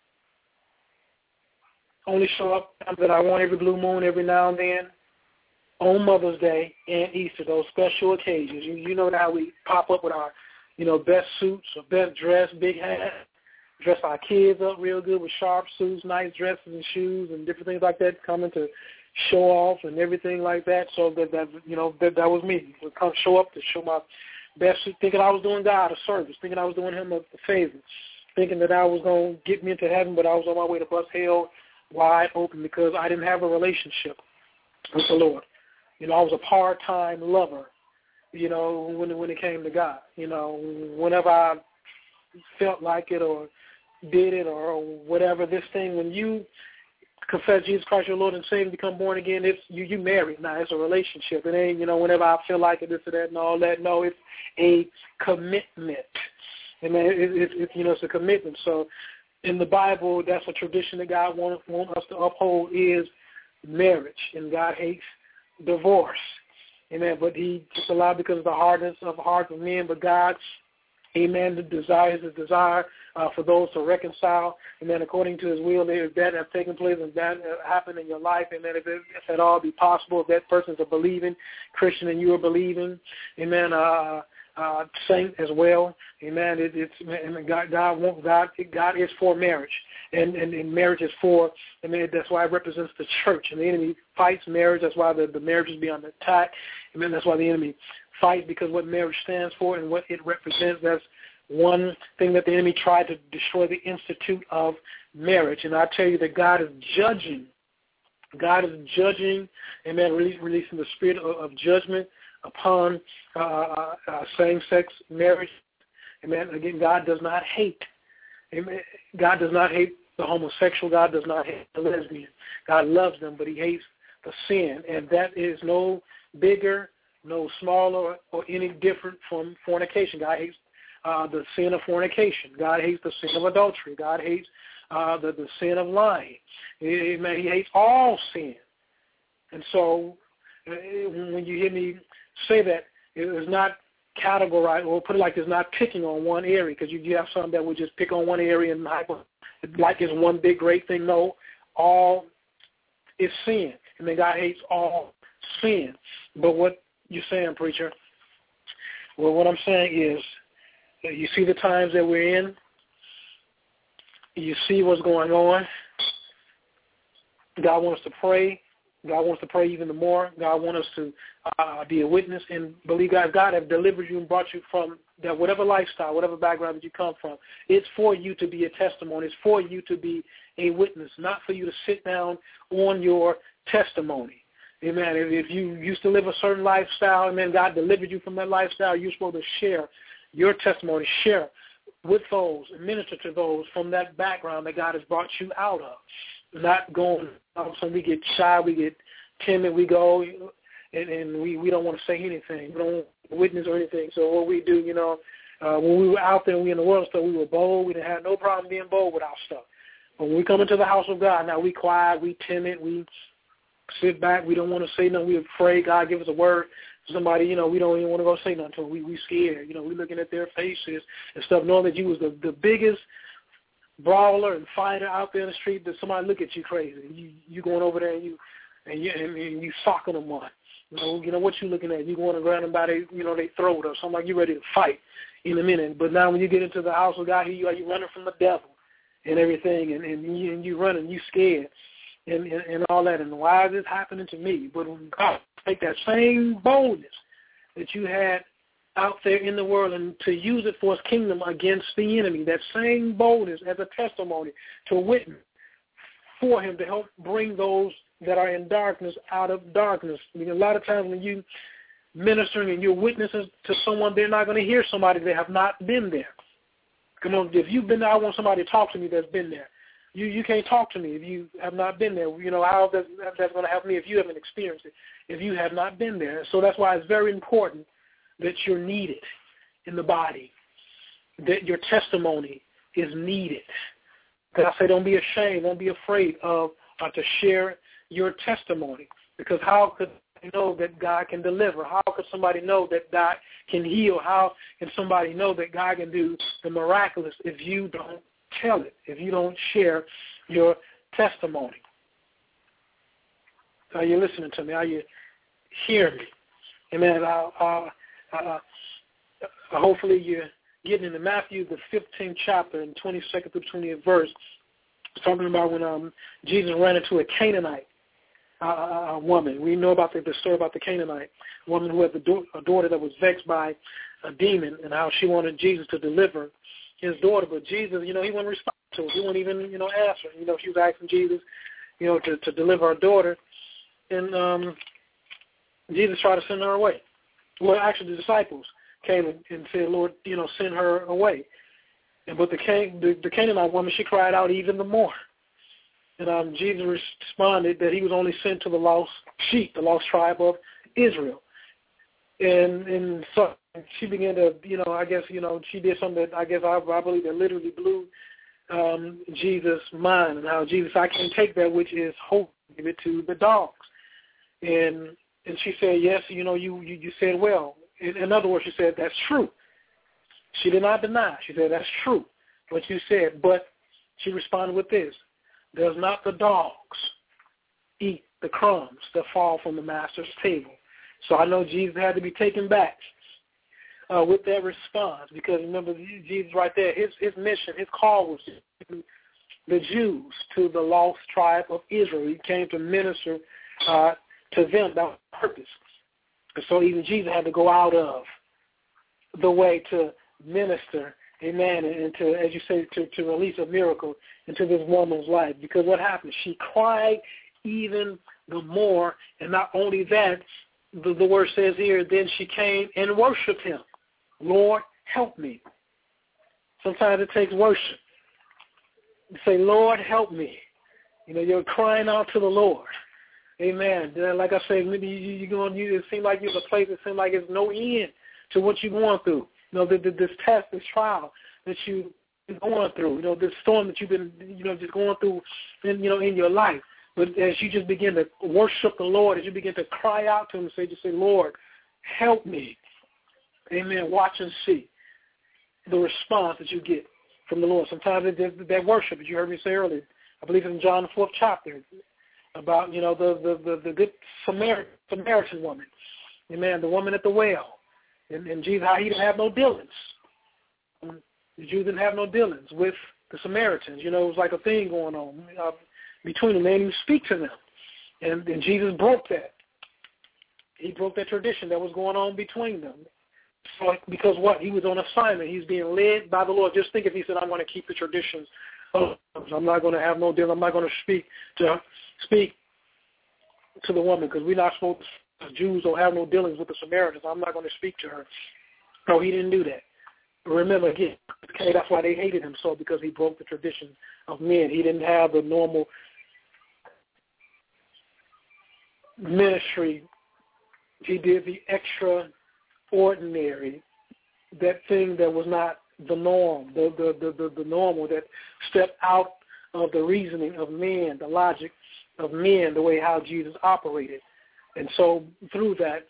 only show up that I want every blue moon every now and then on Mother's Day and Easter, those special occasions. You, you know how we pop up with our, you know, best suits or best dress, big hat, dress our kids up real good with sharp suits, nice dresses and shoes and different things like that, coming to show off and everything like that. So that, that you know, that, that was me. Would come show up to show my best suit, thinking I was doing God a service, thinking I was doing him a, a favor, thinking that I was going to get me into heaven, but I was on my way to bust hell wide open because I didn't have a relationship with the Lord. You know, I was a part-time lover, you know, when, when it came to God. You know, whenever I felt like it or did it or whatever, this thing, when you confess Jesus Christ your Lord and Savior, become born again, it's you, you married now. It's a relationship. It ain't, you know, whenever I feel like it, this or that and all that. No, it's a commitment. And it, it, it, you know, it's a commitment. So in the Bible, that's a tradition that God wants want us to uphold is marriage, and God hates divorce. Amen. But he just allowed because of the hardness of the hearts of men, but God, amen, the desire is the desire uh, for those to reconcile, and then according to his will, if that has taken place, if that happened in your life, and then if it if at all be possible, if that person's a believing Christian and you are believing, amen, uh, uh, saint as well, amen, it, it's, and God, God, wants, God, God is for marriage, and, and, and marriage is for, amen, that's why it represents the church, and the enemy fights marriage, that's why the, the marriage is beyond attack, amen, that's why the enemy fight, because what marriage stands for and what it represents, that's one thing that the enemy tried to destroy, the institute of marriage. And I tell you that God is judging. God is judging, amen, releasing the spirit of, of judgment upon uh, uh, same-sex marriage. Amen. Again, God does not hate Amen. God does not hate the homosexual. God does not hate the lesbian. God loves them, but he hates the sin. And that is no bigger, no smaller, or any different from fornication. God hates uh, the sin of fornication. God hates the sin of adultery. God hates uh, the, the sin of lying. Amen. He hates all sin. And so uh, when you hear me say that, it is not categorized, or put it like it's not picking on one area, because you, you have some that would just pick on one area and hyper, like it's one big great thing. No, all is sin. And then God hates all sin. But what you're saying, preacher, well, what I'm saying is, you see the times that we're in, you see what's going on. God wants us to pray. God wants to pray even more. God wants us to uh, be a witness and believe God. God has delivered you and brought you from that whatever lifestyle, whatever background that you come from. It's for you to be a testimony. It's for you to be a witness, not for you to sit down on your testimony. Amen. If, if you used to live a certain lifestyle and then God delivered you from that lifestyle, you're supposed to share your testimony, share with those, and minister to those from that background that God has brought you out of. Not going, all of a sudden we get shy, we get timid, we go, and, and we, we don't want to say anything. We don't witness or anything. So what we do, you know, uh, when we were out there and we in the world stuff, we were bold. We didn't have no problem being bold with our stuff. But when we come into the house of God, now we quiet, we timid, we sit back, we don't want to say nothing. We're afraid. God give us a word. Somebody, you know, we don't even want to go say nothing to them. We we scared. You know, we looking at their faces and stuff, knowing that you was the, the biggest brawler and fighter out there in the street, that somebody look at you crazy. You you going over there and you and you and, and you socking them one. You know, you know what you looking at? You going to grab them by they you know they throat or something, like you ready to fight in a minute. But now when you get into the house of God, here you are, you running from the devil and everything, and and you and you running, you scared and, and and all that. And why is this happening to me? But when God take that same boldness that you had out there in the world and to use it for his kingdom against the enemy, that same boldness as a testimony to witness for him to help bring those that are in darkness out of darkness. I mean, a lot of times when you ministering and you're witnessing to someone, they're not going to hear somebody that have not been there. Come on, if you've been there, I want somebody to talk to me that's been there. You you can't talk to me if you have not been there. You know, how that, that's going to help me if you haven't experienced it, if you have not been there. So that's why it's very important that you're needed in the body, that your testimony is needed. Because I say don't be ashamed, don't be afraid of uh, to share your testimony. Because how could you know that God can deliver? How could somebody know that God can heal? How can somebody know that God can do the miraculous if you don't tell it, if you don't share your testimony? Are you listening to me? Are you hearing me? Amen. I, I, Uh, uh, hopefully you're getting into Matthew, the fifteenth chapter, and twenty-second through twentieth verse. It's talking about when um, Jesus ran into a Canaanite uh, a woman. We know about the, the story about the Canaanite woman who had the do- a daughter that was vexed by a demon, and how she wanted Jesus to deliver his daughter. But Jesus, you know, he wouldn't respond to her. He wouldn't even, you know, answer. You know, she was asking Jesus, you know, to, to deliver her daughter. And um, Jesus tried to send her away. Well, actually, the disciples came and said, Lord, you know, send her away. And But the, Can- the, the Canaanite woman, she cried out even the more. And um, Jesus responded that he was only sent to the lost sheep, the lost tribe of Israel. And and so she began to, you know, I guess, you know, she did something that I guess I, I believe that literally blew um, Jesus' mind, and how Jesus, I can't take that which is hope, give it to the dogs. And And she said, yes, you know, you, you, you said well. In, in other words, she said, that's true. She did not deny. She said, that's true, what you said. But she responded with this: does not the dogs eat the crumbs that fall from the master's table? So I know Jesus had to be taken back uh, with that response, because remember, Jesus right there, his, his mission, his call was to the Jews, to the lost tribe of Israel. He came to minister uh to them, that was the purpose. And so even Jesus had to go out of the way to minister, amen, and to, as you say, to, to release a miracle into this woman's life. Because what happened? She cried even the more, and not only that, the, the word says here, then she came and worshiped him. Lord, help me. Sometimes it takes worship. say, Lord, help me. You know, you're crying out to the Lord. Amen. Like I said, maybe you, you're going. You, it seems like you're in a place. It seems like there's no end to what you're going through. You know, the, the, this test, this trial that you've been going through. You know, this storm that you've been, you know, just going through, in, you know, in your life. But as you just begin to worship the Lord, as you begin to cry out to Him and say, just say, Lord, help me. Amen. Watch and see the response that you get from the Lord. Sometimes it, that worship, as you heard me say earlier, I believe in John the fourth chapter, about, you know, the, the, the, the good Samaritan, Samaritan woman. Amen. The woman at the well. And, and Jesus, how he didn't have no dealings. The Jews didn't have no dealings with the Samaritans. You know, it was like a thing going on uh, between them. They didn't even speak to them. And, and Jesus broke that. He broke that tradition that was going on between them. So, because what? He was on assignment. He's being led by the Lord. Just think if he said, I'm going to keep the traditions. Oh, I'm not going to have no deal. I'm not going to speak to speak to the woman because we're not supposed to, the Jews don't have no dealings with the Samaritans. I'm not going to speak to her. No, he didn't do that. Remember, again, okay, that's why they hated him so, because he broke the tradition of men. He didn't have the normal ministry. He did the extraordinary, that thing that was not the norm, the, the, the, the, the normal, that stepped out of the reasoning of men, the logic of men, the way how Jesus operated. And so through that,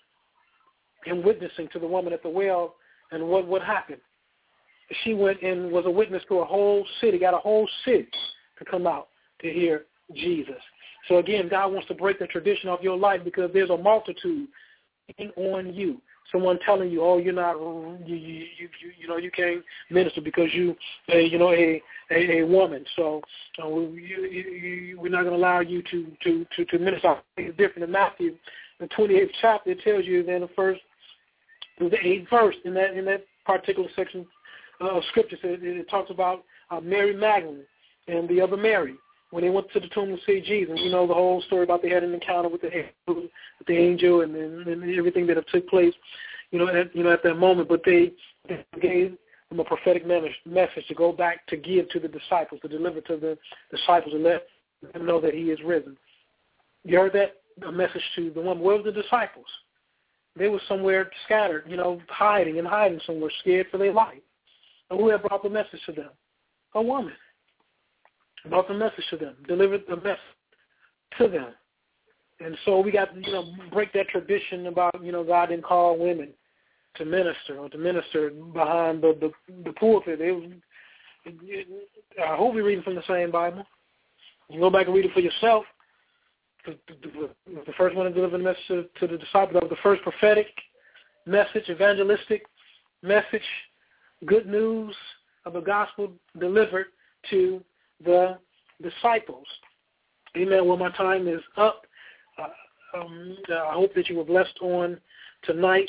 him witnessing to the woman at the well, and what, what happened? She went and was a witness to a whole city, got a whole city to come out to hear Jesus. So again, God wants to break the tradition of your life because there's a multitude on you. Someone telling you, oh, you're not, you you you, you know, you can't minister because you, uh, you know, a a, a woman. So uh, we, you, you, we're not going to allow you to to to, to minister. It's different in Matthew, the twenty-eighth chapter. It tells you then the first through the eighth verse in that in that particular section of Scripture. It, it talks about uh, Mary Magdalene and the other Mary when they went to the tomb to see Jesus. You know the whole story about they had an encounter with the angel, with the angel and, and, and everything that had took place, you know, at, you know, at that moment. But they, they gave them a prophetic message to go back to give to the disciples, to deliver to the disciples and let them know that He is risen. You heard that? A message to the woman. Where were the disciples? They were somewhere scattered, you know, hiding and hiding somewhere, scared for their life. And who had brought the message to them? A woman. Brought the message to them, delivered the message to them. And so we got to, you know, break that tradition about, you know, God didn't call women to minister or to minister behind the, the, the pulpit. It was, it, it, I hope we're reading from the same Bible. You can go back and read it for yourself. The, the, the first one to deliver the message to, to the disciples. That was the first prophetic message, evangelistic message, good news of the gospel delivered to the disciples. Amen. Well, my time is up. Uh, um, I hope that you were blessed on tonight.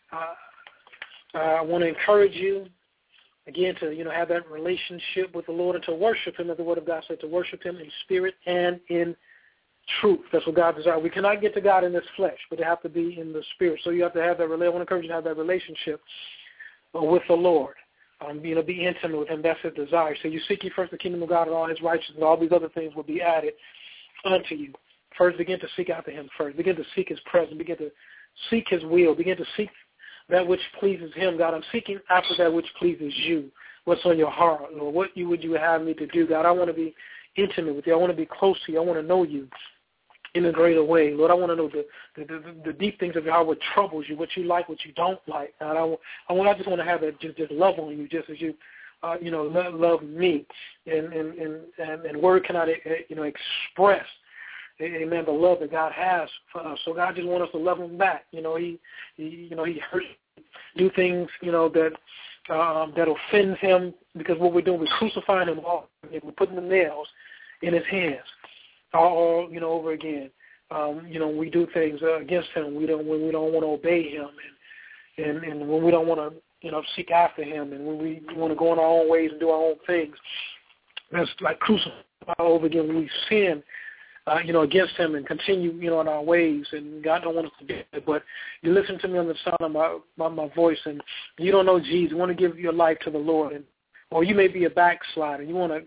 Uh, I want to encourage you, again, to, you know, have that relationship with the Lord and to worship Him, as the Word of God said, to worship Him in spirit and in truth. That's what God desires. We cannot get to God in this flesh, but it has to be in the spirit. So you have to have that. I want to encourage you to have that relationship uh, with the Lord. Um, you know, be intimate with Him. That's His desire. So you seek ye first the kingdom of God and all His righteousness, and all these other things will be added unto you. First, begin to seek after Him first. Begin to seek His presence. Begin to seek His will. Begin to seek that which pleases Him. God, I'm seeking after that which pleases You. What's on your heart, or what you would you have me to do, God? I want to be intimate with You. I want to be close to You. I want to know You in a greater way. Lord, I want to know the, the, the, the deep things of how what troubles You, what You like, what You don't like. God, I, I, want, I just want to have that just, just love on You, just as You, uh, you know, love, love me. And, and, and, and, and word cannot, you know, express, amen, the love that God has for us. So God just wants us to love Him back. You know, He, he you know, He hurts, do things, you know, that um, that offends Him, because what we're doing, we're crucifying Him all. We're putting the nails in His hands. All, you know, over again. Um, you know, we do things uh, against Him. We don't when we don't want to obey Him, and, and and when we don't want to, you know, seek after Him, and when we want to go in our own ways and do our own things. That's like crucify all over again when we sin, uh, you know, against Him and continue, you know, in our ways. And God don't want us to do it. But you listen to me on the sound of my my, my voice, and you don't know Jesus. You want to give your life to the Lord, and or you may be a backslider. You want to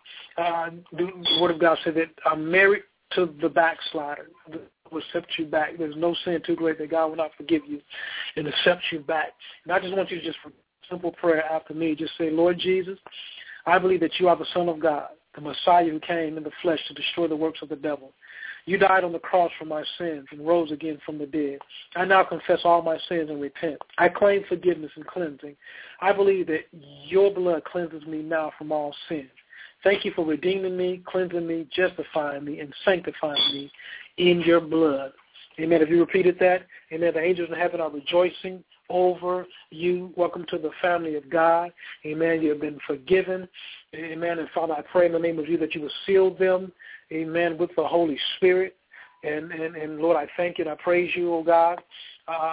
uh, the Word of God said that I'm married to the backslider. Will accept you back. There's no sin too great that God will not forgive you and accept you back. And I just want you to just simple prayer after me. Just say, Lord Jesus, I believe that you are the Son of God, the Messiah who came in the flesh to destroy the works of the devil. You died on the cross for my sins and rose again from the dead. I now confess all my sins and repent. I claim forgiveness and cleansing. I believe that your blood cleanses me now from all sins. Thank you for redeeming me, cleansing me, justifying me, and sanctifying me in your blood. Amen. If you repeated that, amen, the angels in heaven are rejoicing over you. Welcome to the family of God. Amen. You have been forgiven. Amen. And Father, I pray in the name of you that you will seal them, amen, with the Holy Spirit. And, and, and Lord, I thank you and I praise you, oh God. Uh,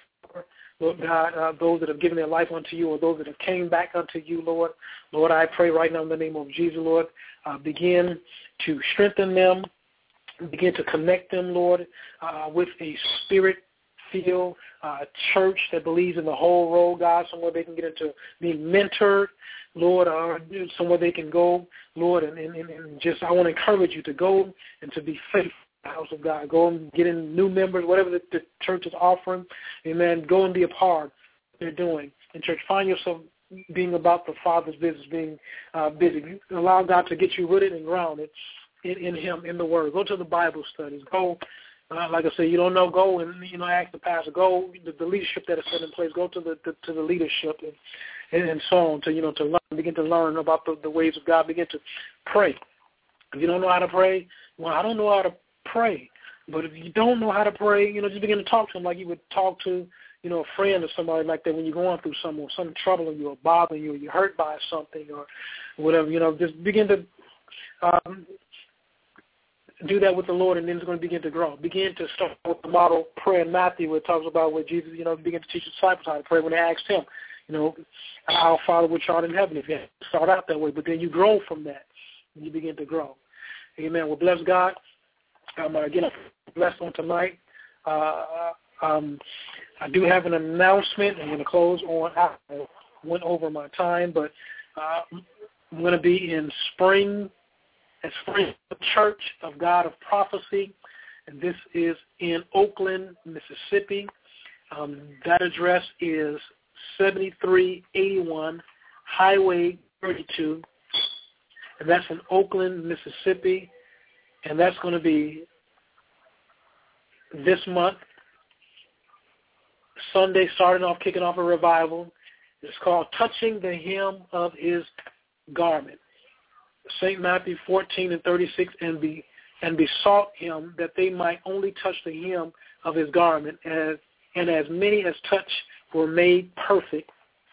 Lord God, uh, those that have given their life unto you or those that have came back unto you, Lord. Lord, I pray right now in the name of Jesus, Lord, uh, begin to strengthen them, begin to connect them, Lord, uh, with a spirit-filled uh, church that believes in the whole role, God, somewhere they can get into being mentored, Lord, or somewhere they can go, Lord, and, and, and just I want to encourage you to go and to be faithful. House of God. Go and get in new members, whatever the, the church is offering. Amen. Go and be a part of what they're doing in church. Find yourself being about the Father's business, being uh, busy. Allow God to get you rooted and grounded in, in Him, in the Word. Go to the Bible studies. Go, uh, like I said, you don't know, go and, you know, ask the pastor. Go, the, the leadership that is set in place. Go to the, the to the leadership and, and, and so on to, you know, to learn, begin to learn about the, the ways of God. Begin to pray. If you don't know how to pray, well, I don't know how to pray. But if you don't know how to pray, you know, just begin to talk to him like you would talk to, you know, a friend or somebody like that when you're going through some or some troubling you or bothering you or you're hurt by something or whatever, you know, just begin to um, do that with the Lord, and then it's going to begin to grow. Begin to start with the model prayer in Matthew where it talks about where Jesus, you know, begin to teach the disciples how to pray when they asked him, you know, our Father which art in heaven. If you start out that way, but then you grow from that and you begin to grow. Amen. Well, bless God. Um, again, I'm blessed on tonight. Uh, um, I do have an announcement. I'm going to close on. I went over my time, but uh, I'm going to be in Spring, at Spring Church of God of Prophecy, and this is in Oakland, Mississippi. Um, that address is seventy-three eighty-one Highway thirty-two, and that's in Oakland, Mississippi. And that's going to be this month, Sunday, starting off, kicking off a revival. It's called Touching the Hem of His Garment. Saint Matthew fourteen and thirty-six, and be and besought him that they might only touch the hem of his garment, as and as many as touched were made perfect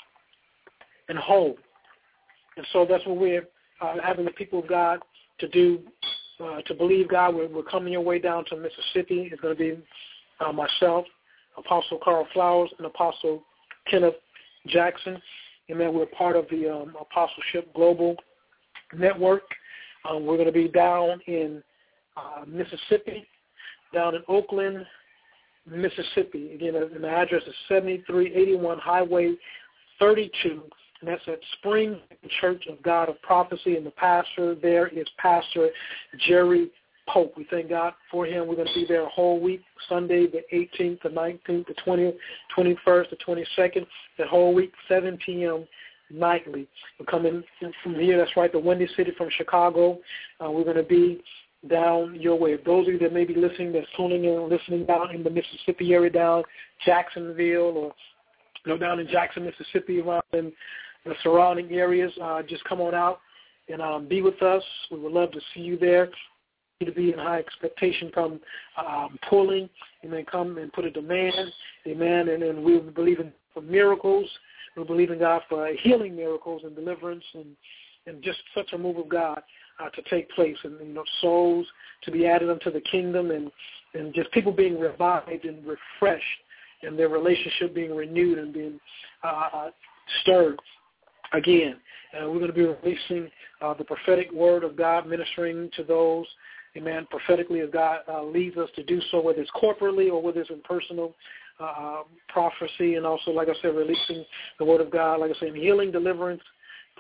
and whole. And so that's what we're uh, having the people of God to do. Uh, to believe God, we're, we're coming your way down to Mississippi. It's going to be uh, myself, Apostle Carl Flowers, and Apostle Kenneth Jackson. Amen. We're part of the um, Apostleship Global Network. Um, we're going to be down in uh, Mississippi, down in Oakland, Mississippi. Again, and the address is seventy-three eighty-one Highway thirty-two. And that's at Spring Church of God of Prophecy, and the pastor there is Pastor Jerry Pope. We thank God for him. We're going to be there a whole week, Sunday the eighteenth, the nineteenth, the twentieth, twenty-first, the twenty-second, the whole week, seven p.m. nightly. We're coming from here. That's right, the Windy City from Chicago. Uh, we're going to be down your way. Those of you that may be listening, that's tuning in, listening down in the Mississippi area, down Jacksonville, or you know, down in Jackson, Mississippi, around in the surrounding areas, uh, just come on out and um, be with us. We would love to see you there. To be in high expectation, come um, pulling, amen, come and put a demand, amen, and then we believe in for miracles. We believe in God for healing miracles and deliverance and, and just such a move of God uh, to take place, and you know, souls to be added unto the kingdom, and, and just people being revived and refreshed, and their relationship being renewed and being uh, stirred again. Uh, we're going to be releasing uh, the prophetic word of God, ministering to those, amen, prophetically as God uh, leads us to do so, whether it's corporately or whether it's in personal uh, prophecy, and also, like I said, releasing the word of God, like I said, in healing, deliverance,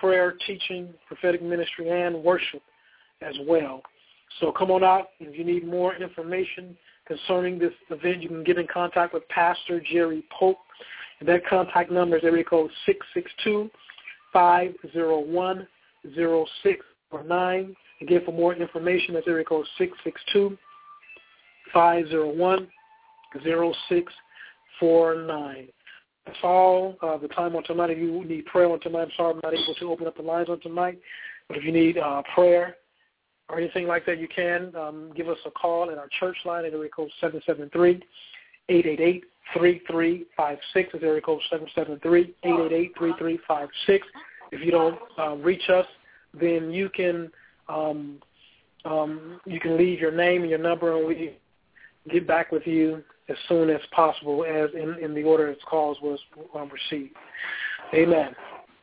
prayer, teaching, prophetic ministry, and worship as well. So come on out. If you need more information concerning this event, you can get in contact with Pastor Jerry Pope. And that contact number is area code six six two, five zero one, zero six four nine. Again, for more information, that's area code six six two, five zero one, zero six four nine. That's all uh, the time on tonight. If you need prayer on tonight, I'm sorry I'm not able to open up the lines on tonight. But if you need uh, prayer or anything like that, you can um, give us a call at our church line at area code seven seven three, eight eight eight, three three five six. It's area code seven seven three, eight eight eight, three three five six. If you don't uh, reach us, then you can um, um, you can leave your name and your number, and we get back with you as soon as possible, as in, in the order its calls was um, received. Amen.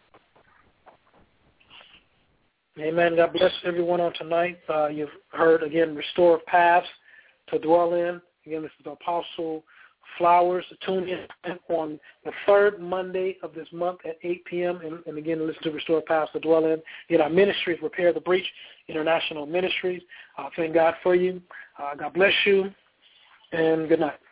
Amen. God bless everyone on tonight. Uh, you've heard, again, Restore Paths to Dwell In. Again, this is Apostle Flowers. Tune in on the third Monday of this month at eight p.m. And, and again, listen to Restore Paths to Dwell In. Again, our ministry is Repair the Breach International Ministries. Uh, thank God for you. Uh, God bless you, and good night.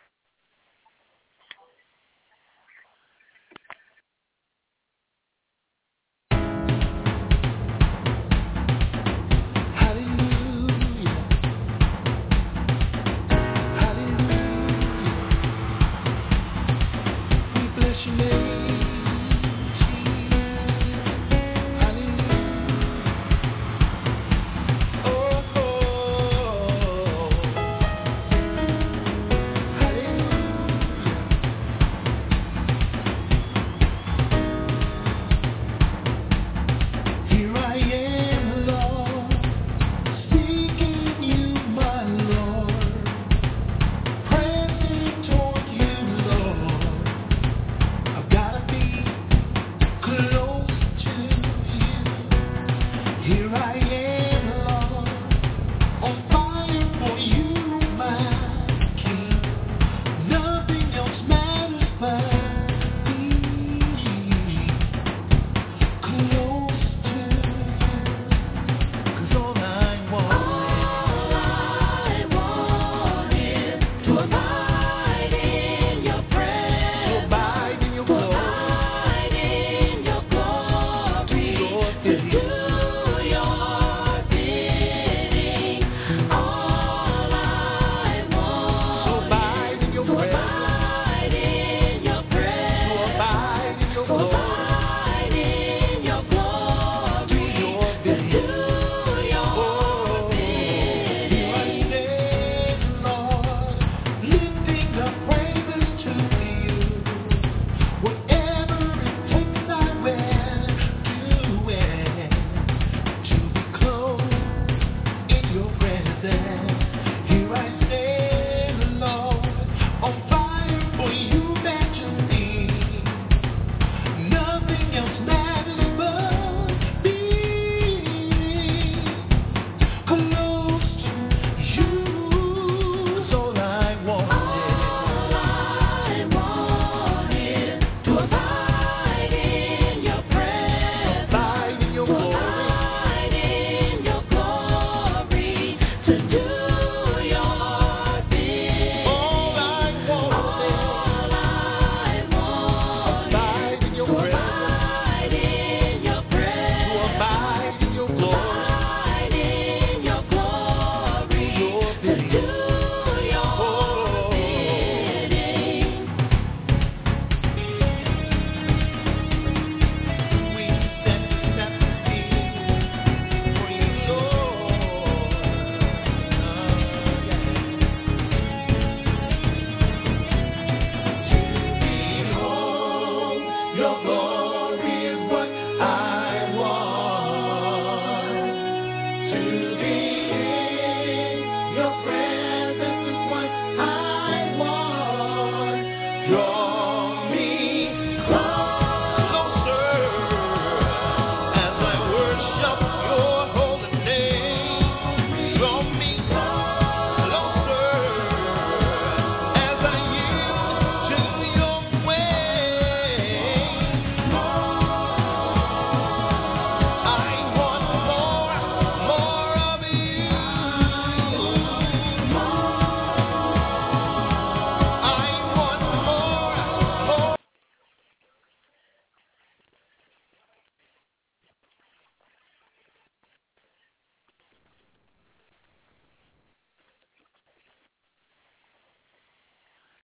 Here I am.